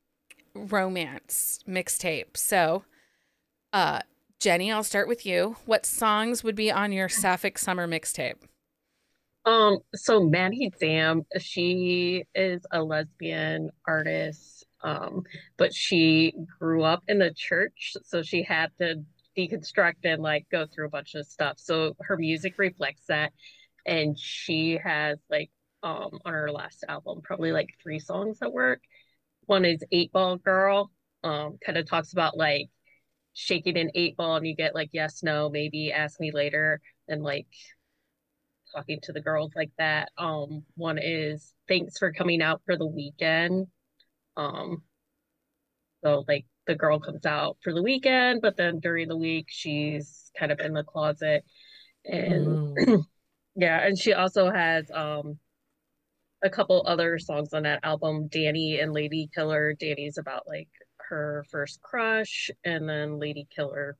romance mixtape? So, uh, Jenny, I'll start with you. What songs would be on your Sapphic Summer mixtape? Um, so Maddie Dam, she is a lesbian artist, um, but she grew up in the church, so she had to deconstruct and like go through a bunch of stuff. So her music reflects that. And she has like um on her last album probably like three songs that work. One is Eight Ball Girl, um, kind of talks about like shaking an eight ball and you get like yes, no, maybe, ask me later, and like talking to the girls like that. Um, one is Thanks for Coming Out for the Weekend. Um, so like the girl comes out for the weekend, but then during the week she's kind of in the closet. And Mm. yeah, and she also has um a couple other songs on that album, Danny and Lady Killer. Danny's about like her first crush, and then Lady Killer.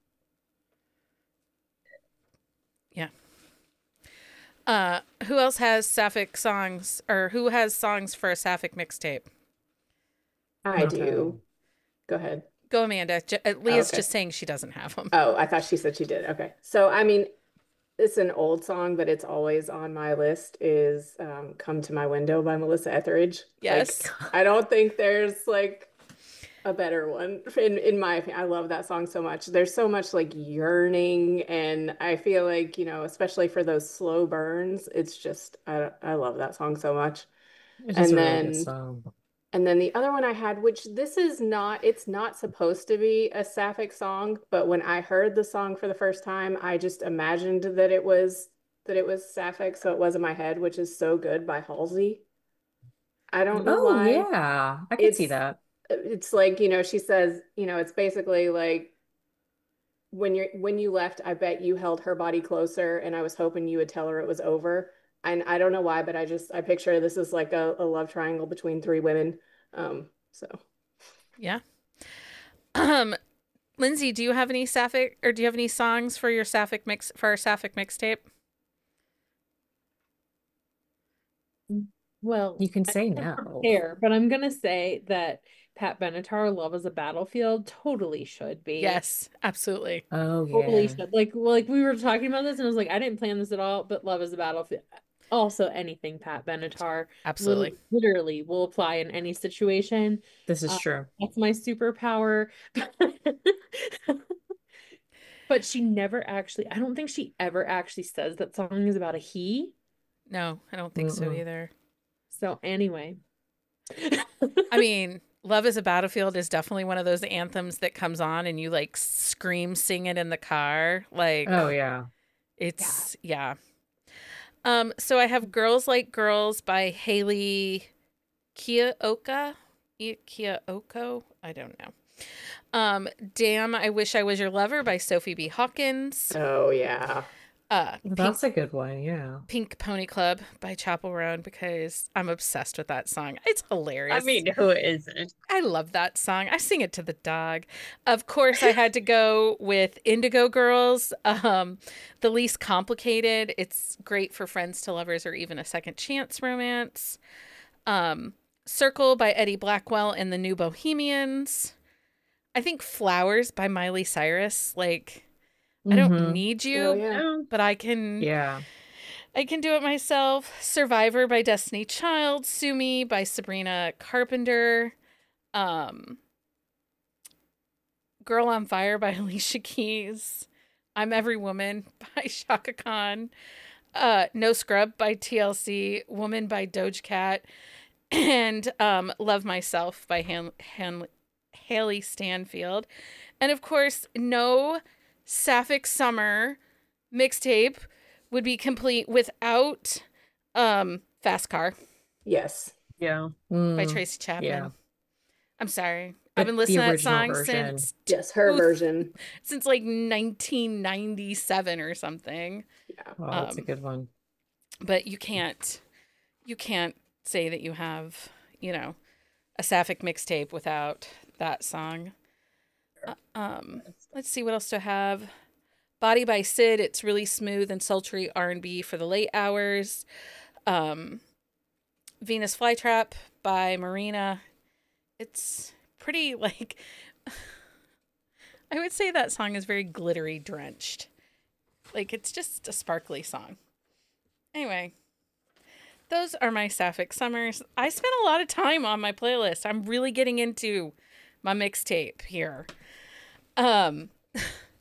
Yeah. Uh, who else has sapphic songs, or who has songs for a sapphic mixtape? I Okay. do. Go ahead. Go, Amanda. J- Leah's okay. just saying she doesn't have them. Oh, I thought she said she did. Okay. So, I mean, it's an old song, but it's always on my list is um, Come to My Window by Melissa Etheridge. Yes. Like, I don't think there's like a better one in, in my opinion. I love that song so much. There's so much like yearning, and I feel like, you know, especially for those slow burns, it's just, I, I love that song so much. It's just And a really good then song. And then the other one I had, which this is not, it's not supposed to be a sapphic song, but when I heard the song for the first time, I just imagined that it was that it was sapphic, so it was in my head, which is So Good by Halsey. I don't know Oh why. yeah, I could see It's that. it's like, you know, she says, you know, it's basically like when you're when you left, I bet you held her body closer, and I was hoping you would tell her it was over. And I don't know why, but I just I picture this is like a, a love triangle between three women. Um, so Yeah. Um, Lindsay, do you have any sapphic, or do you have any songs for your sapphic mix for our sapphic mixtape? Well, You can I say didn't no. prepare, but I'm gonna say that Pat Benatar, Love is a Battlefield, totally should be. Yes, absolutely. Oh Totally yeah. should. Like, well, like we were talking about this, and I was like, I didn't plan this at all, but Love is a Battlefield. Also, anything Pat Benatar, Absolutely. lit- literally will apply in any situation. This is Uh, true. That's my superpower. But she never actually, I don't think she ever actually says that song is about a he. No, I don't think so Mm-mm. either. So anyway. I mean, Love is a Battlefield is definitely one of those anthems that comes on and you like scream, sing it in the car. Like, Oh yeah. it's, yeah. Um, so I have Girls Like Girls by Haley Kiyoko. I- Kiyoko? I don't know. Um, Damn, I Wish I Was Your Lover by Sophie B. Hawkins. oh yeah. Uh, Well, Pink, that's a good one. Yeah. Pink Pony Club by Chapel Roan, because I'm obsessed with that song. It's hilarious. I mean, who isn't? I love that song. I sing it to the dog. Of course, I had to go with Indigo Girls, um, The Least Complicated. It's great for friends to lovers or even a second chance romance. Um, Circle by Eddie Blackwell and the New Bohemians. I think Flowers by Miley Cyrus. Like, I don't Mhm. need you, Oh yeah. No. but I can Yeah. I can do it myself. Survivor by Destiny Child. Sue Me by Sabrina Carpenter. Um, Girl on Fire by Alicia Keys. I'm Every Woman by Shaka Khan. Uh, No Scrub by T L C. Woman by Doja Cat. And um, Love Myself by Han- Han- Haley Stanfield. And of course, no Sapphic Summer mixtape would be complete without um, Fast Car Yes. Yeah. by Mm, Tracy Chapman. yeah. I'm sorry. The- I've been the listening to that original song version. since Yes, her Oof. version. since like nineteen ninety-seven or something. Yeah. Oh, that's a Um, good one. But you can't you can't say that you have, you know, a Sapphic mixtape without that song. Uh, um, let's see what else to have. Body by Sid. It's really smooth and sultry R and B for the late hours. Um, Venus Flytrap by Marina. It's pretty like I would say that song is very glittery drenched. Like it's just a sparkly song. Anyway, those are my Sapphic summers. I spent a lot of time on my playlist. I'm really getting into my mixtape here. Um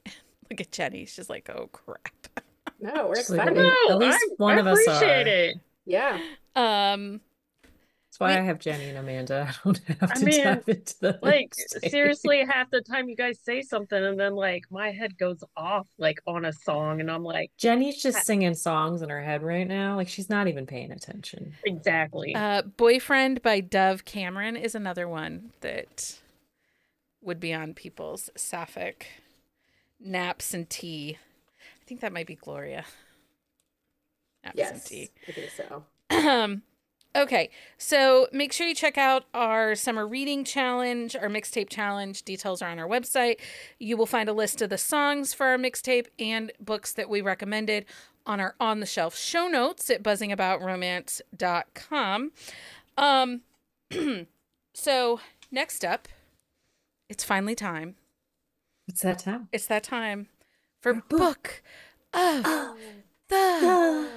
Look at Jenny. She's like, oh crap. No, we're She's like, excited. "At No, least I, one I of us appreciate are." it. Yeah. Um, That's why We- I have Jenny and Amanda. I don't have I to mean, dive into the Like, mixtape. seriously, half the time you guys say something and then like my head goes off like on a song and I'm like, Jenny's "Ah." just singing songs in her head right now. Like she's not even paying attention. exactly. uh, Boyfriend by Dove Cameron is another one that would be on people's sapphic naps and tea. I think that might be Gloria. Naps and Yes. tea. I think so. Um, okay, so make sure you check out our summer reading challenge, our mixtape challenge. Details are on our website. You will find a list of the songs for our mixtape and books that we recommended on our on the shelf show notes at buzzing about romance dot com. Um, so next up, it's finally time. It's that time. It's that time for book book of of the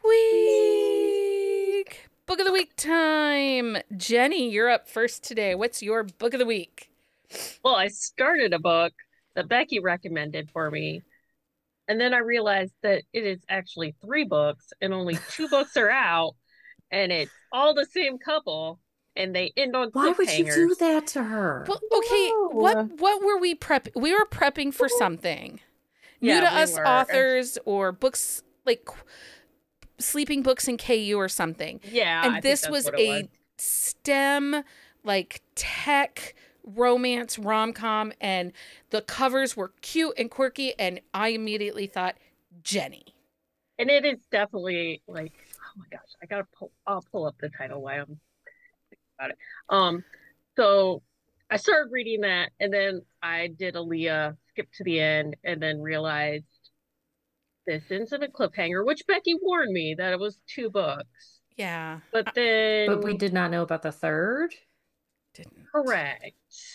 week. Book of the week time. Jenny, you're up first today. What's your book of the week? Well, I started a book that Becky recommended for me. And then I realized that it is actually three books and only two books are out. And it's all the same couple. And they end on Why would you do cliffhangers. that to her? Well, okay, No. what what were we prep? We were prepping for something. New Yeah, to we us were. authors or books like sleeping books in K U or something. Yeah. I And think this that's was what it a was. STEM like tech romance rom-com, and the covers were cute and quirky, and I immediately thought Jenny. And it is definitely like, oh my gosh, I gotta pull, I'll pull up the title while I'm thinking about it. Um, so I started reading that, and then I did Aaliyah, skipped to the end, and then realized this ends in a cliffhanger, which Becky warned me that it was two books. Yeah, But then, But we did not know about the third. didn't. correct.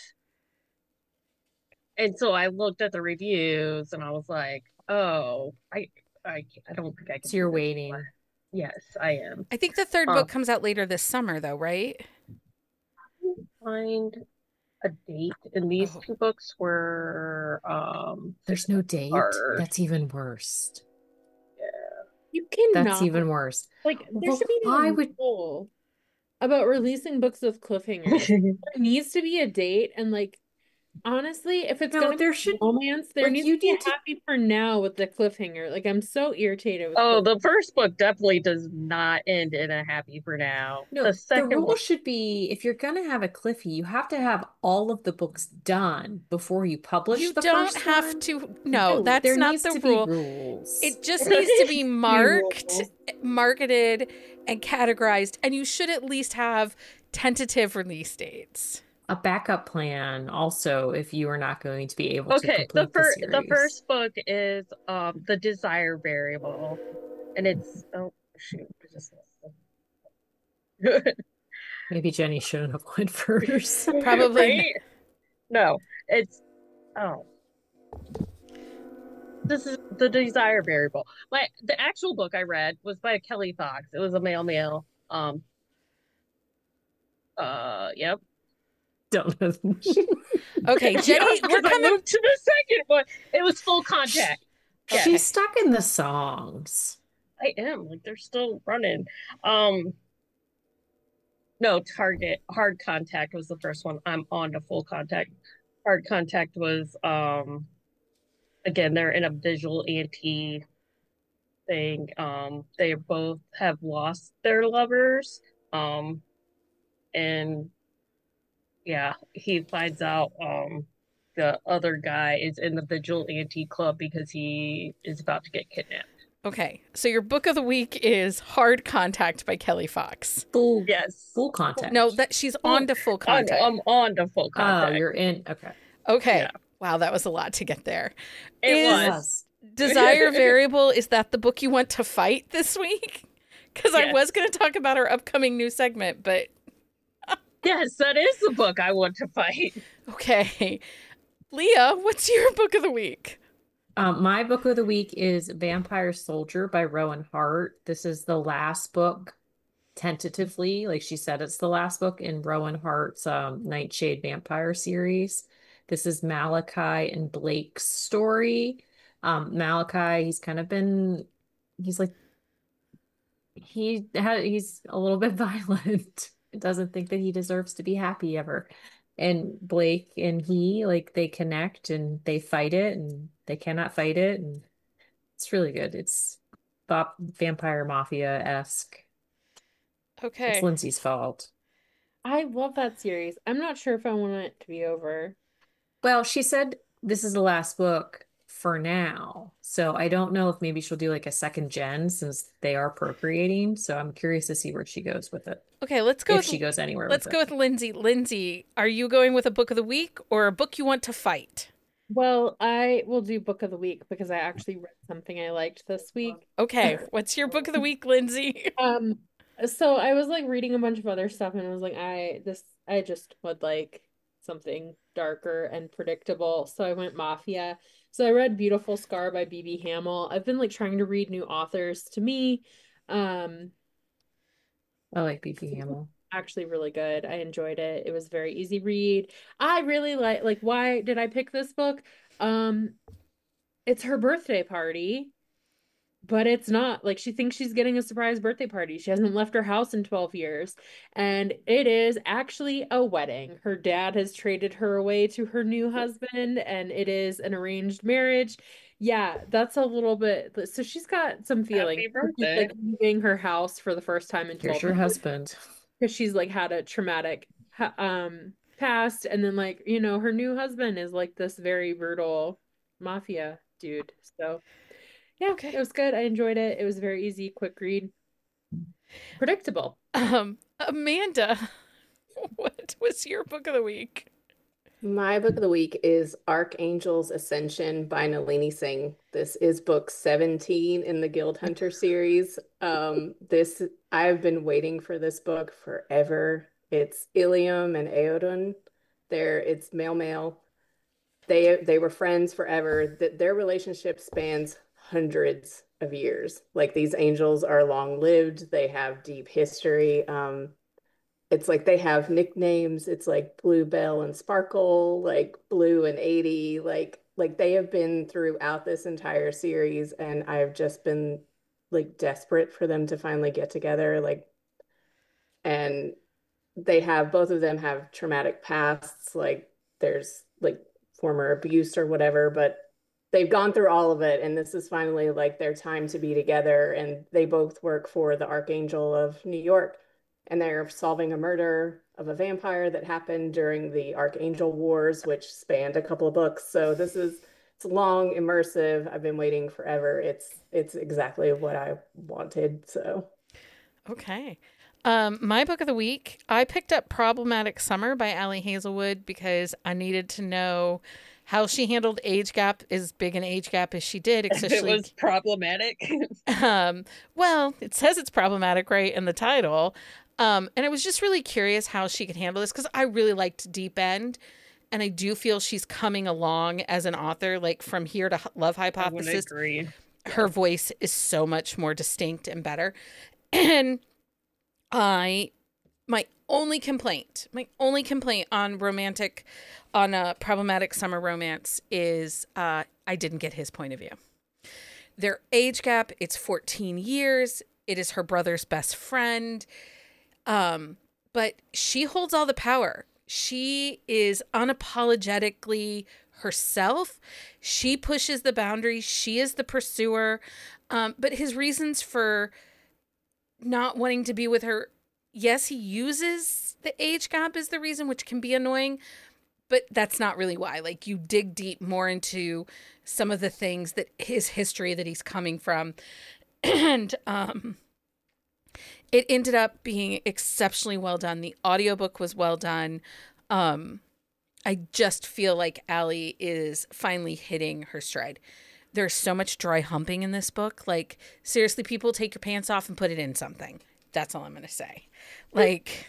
And so I looked at the reviews, and I was like, oh, I, I, I don't think I can. So you're do this waiting. anymore. Yes, I am. I think the third Oh. book comes out later this summer, though, right? Find a date, and these Oh. two books were um There's no date. Hard. That's even worse. You cannot. That's even worse. Like, there Well, should be no why would- rule about releasing books with cliffhangers. There needs to be a date, and like, honestly, if it's No, gonna there be should- romance, there like, needs you to be a need to- happy for now with the cliffhanger. Like, I'm so irritated with Oh, cliff- the first book definitely does not end in a happy for now. No, The the second rule one, should be if you're gonna have a Cliffy, you have to have all of the books done before you publish You the don't first have one. to. No, that's there not needs the to rule. be rules. It just needs to be marked, rules. marketed, and categorized, and you should at least have tentative release dates. A backup plan also if you are not going to be able to okay, the complete first the the series. first book is um the desire variable, and it's oh shoot, I just Maybe Jenny shouldn't have went first. Probably right? No, it's oh. This is the desire variable. My the actual book I read was by Kelly Fox. It was a male male. Um. Uh. Yep. Don't know. Okay, Jenny, Yeah, we're 'cause I coming. moved to the second one. It was full contact. Yeah. She's stuck in the songs. I am like they're still running. Um. No, Target Hard Contact was the first one. I'm on to Full Contact. Hard Contact was um. Again, they're in a visual anti thing. Um, they both have lost their lovers. Um, and yeah, he finds out um the other guy is in the vigilante club because he is about to get kidnapped. Okay, so your book of the week is Hard Contact by Kelly Fox. Full Yes. full contact. No, that she's on to Full On, Contact. I'm on to Full Oh, Contact. you're in. Okay. Okay. Yeah. Wow, that was a lot to get there. It Is- was. Desire Variable, is that the book you want to fight this week? Because I Yes. was going to talk about our upcoming new segment, but Yes, that is the book I want to fight. okay. Leah, what's your book of the week? Um, my book of the week is Vampire Soldier by Rowan Hart. This is the last book, tentatively. Like she said, it's the last book in Rowan Hart's um, Nightshade Vampire series. This is Malachi and Blake's story. Um, Malachi, he's kind of been, he's like, he had, he's a little bit violent. Doesn't think that he deserves to be happy ever. And Blake and he, like, they connect and they fight it and they cannot fight it. And it's really good. It's Bob Vampire Mafia-esque. Okay. It's Lindsay's fault. I love that series. I'm not sure if I want it to be over. Well, she said this is the last book for now. So I don't know if maybe she'll do like a second gen since they are procreating. So I'm curious to see where she goes with it. Okay, let's go If with, she goes anywhere let's with go it. with Lindsay. Lindsay, are you going with a book of the week or a book you want to fight? Well, I will do book of the week because I actually read something I liked this week. Okay, what's your book of the week, Lindsay? Um, so I was like reading a bunch of other stuff and I was like, I this I just would like something darker and predictable. So I went Mafia. So I read Beautiful Scar by B B Hamel. I've been like trying to read new authors. To me, um, I like B B Hamel. actually really good. I enjoyed it. It was very easy read. I really like like why did I pick this book? Um, it's her birthday party. But it's not like she thinks she's getting a surprise birthday party. She hasn't left her house in twelve years. And it is actually a wedding. Her dad has traded her away to her new husband, and it is an arranged marriage. Yeah, that's a little bit. So she's got some feeling. Happy She's birthday. like leaving her house for the first time in Here's twelve your years husband. because she's like had a traumatic ha- um past, and then like you know her new husband is like this very brutal mafia dude. So. Yeah, Okay. it was good. I enjoyed it. It was very easy, quick read. Predictable. Um, Amanda, what was your book of the week? My book of the week is Archangel's Ascension by Nalini Singh. This is book seventeen in the Guild Hunter series. Um, this I've been waiting for this book forever. It's Ilium and Eodun. They're it's male male. They they were friends forever. That their relationship spans hundreds of years. Like these angels are long lived. They have deep history. Um, it's like they have nicknames. It's like Bluebell and Sparkle, like Blue and eighty. Like like they have been throughout this entire series, and I've just been like desperate for them to finally get together. Like, and they have both of them have traumatic pasts. Like there's like former abuse or whatever, but they've gone through all of it, and this is finally like their time to be together. And they both work for the Archangel of New York, and they're solving a murder of a vampire that happened during the Archangel Wars, which spanned a couple of books. So this is it's long, immersive. I've been waiting forever. It's it's exactly what I wanted. So Okay. Um, my book of the week, I picked up Problematic Summer by Ali Hazelwood because I needed to know how she handled age gap, as big an age gap as she did, especially. It was problematic. um, well, it says it's problematic, right, in the title. Um, and I was just really curious how she could handle this because I really liked Deep End. And I do feel she's coming along as an author, like from here to Love Hypothesis. I would agree. Her voice is so much more distinct and better. And I, my only complaint, my only complaint on romantic, on a problematic summer romance is uh, I didn't get his point of view. Their age gap, it's fourteen years. It is her brother's best friend. Um, but she holds all the power. She is unapologetically herself. She pushes the boundaries. She is the pursuer. Um, but his reasons for not wanting to be with her, yes, he uses the age gap as the reason, which can be annoying, but that's not really why. Like, you dig deep more into some of the things that his history that he's coming from. And um, it ended up being exceptionally well done. The audiobook was well done. Um, I just feel like Ali is finally hitting her stride. There's so much dry humping in this book. Like, seriously, people, take your pants off and put it in something. That's all I'm going to say. Like,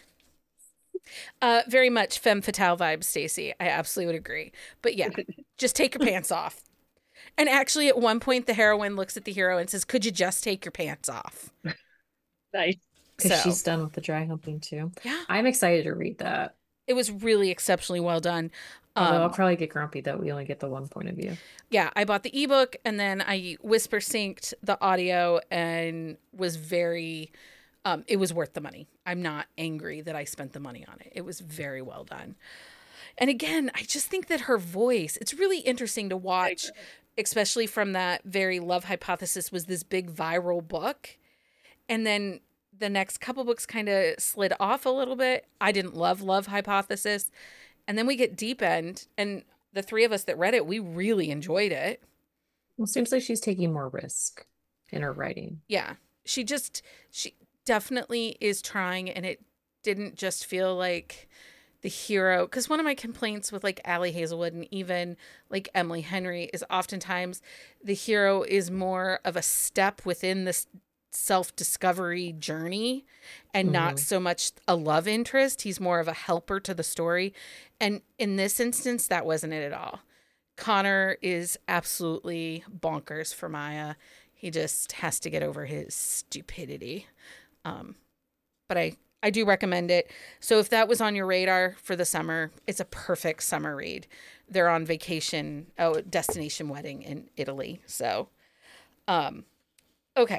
uh, very much femme fatale vibes, Stacey. I absolutely would agree. But yeah, just take your pants off. And actually, at one point, the heroine looks at the hero and says, "Could you just take your pants off?" Nice. Because So- she's done with the dry humping too. Yeah. I'm excited to read that. It was really exceptionally well done. Although Um, I'll probably get grumpy that we only get the one point of view. yeah, I bought the ebook and then I whisper synced the audio and was very, um, it was worth the money. I'm not angry that I spent the money on it. It was very well done. And again, I just think that her voice, it's really interesting to watch, especially from that very Love Hypothesis was this big viral book. And then the next couple books kind of slid off a little bit. I didn't love Love Hypothesis. And then we get Deep End, and the three of us that read it, we really enjoyed it. Well, it seems like she's taking more risk in her writing. Yeah. She just, she definitely is trying, and it didn't just feel like the hero. Because one of my complaints with like Ali Hazelwood and even like Emily Henry is oftentimes the hero is more of a step within this self-discovery journey and mm-hmm. not so much a love interest. He's more of a helper to the story. And in this instance, that wasn't it at all. Connor is absolutely bonkers for Maya. He just has to get over his stupidity. Um, but I, I do recommend it. So if that was on your radar for the summer, it's a perfect summer read. They're on vacation, oh, destination wedding in Italy. So, um, okay.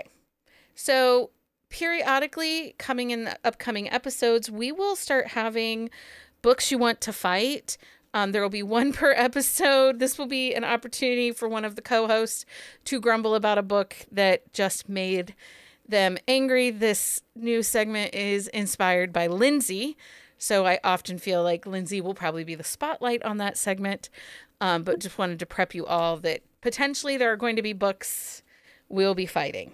So periodically coming in the upcoming episodes, we will start having books you want to fight. Um, there will be one per episode. This will be an opportunity for one of the co-hosts to grumble about a book that just made them angry. This new segment is inspired by Lindsay. So I often feel like Lindsay will probably be the spotlight on that segment. Um, but just wanted to prep you all that potentially there are going to be books we'll be fighting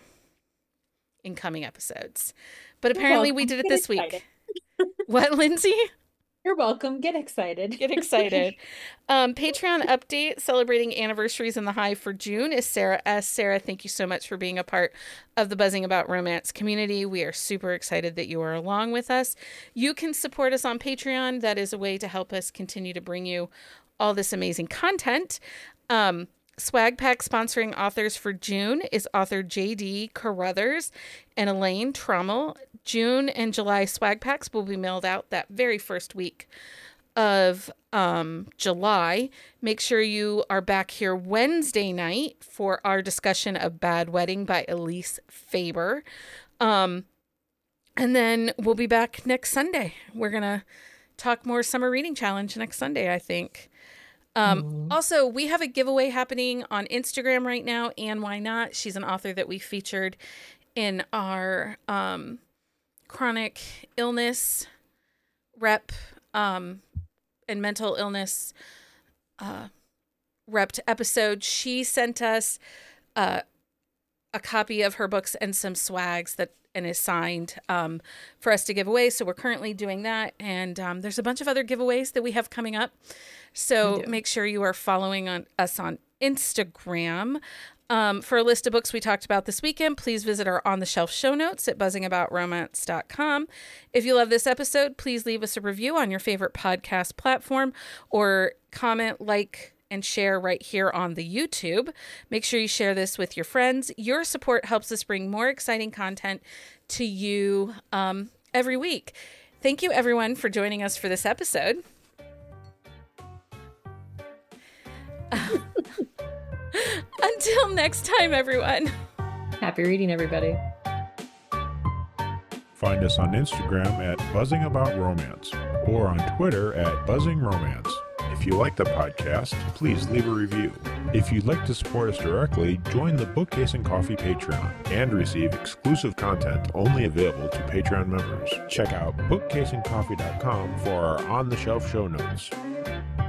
in coming episodes. But apparently we did it this week. What, Lindsay? You're welcome. Get excited. Get excited. Um, Patreon update celebrating anniversaries in the Hive for June is Sarah S. Sarah, thank you so much for being a part of the Buzzing About Romance community. We are super excited that you are along with us. You can support us on Patreon. That is a way to help us continue to bring you all this amazing content. Um, Swag Pack sponsoring authors for June is author J D Carruthers and Elaine Trommel. June and July swag packs will be mailed out that very first week of um, July. Make sure you are back here Wednesday night for our discussion of Bad Wedding by Elise Faber. Um, and then we'll be back next Sunday. We're going to talk more Summer Reading Challenge next Sunday, I think. Um, mm-hmm. Also, we have a giveaway happening on Instagram right now. And Why Not? She's an author that we featured in our um, chronic illness rep um, and mental illness uh, repped episode. She sent us uh, a copy of her books and some swags that and is signed um, for us to give away. So we're currently doing that. And um, there's a bunch of other giveaways that we have coming up. So make sure you are following on us on Instagram. Um, for a list of books we talked about this weekend, please visit our On the Shelf show notes at buzzing about romance dot com. If you love this episode, please leave us a review on your favorite podcast platform or comment, like, and share right here on the YouTube. Make sure you share this with your friends. Your support helps us bring more exciting content to you um, every week. Thank you, everyone, for joining us for this episode. Uh, until next time, everyone. Happy reading, everybody. Find us on Instagram at Buzzing About Romance or on Twitter at Buzzing Romance. If you like the podcast, please leave a review. If you'd like to support us directly, join the Bookcase and Coffee Patreon and receive exclusive content only available to Patreon members. Check out bookcase and coffee dot com for our on-the-shelf show notes.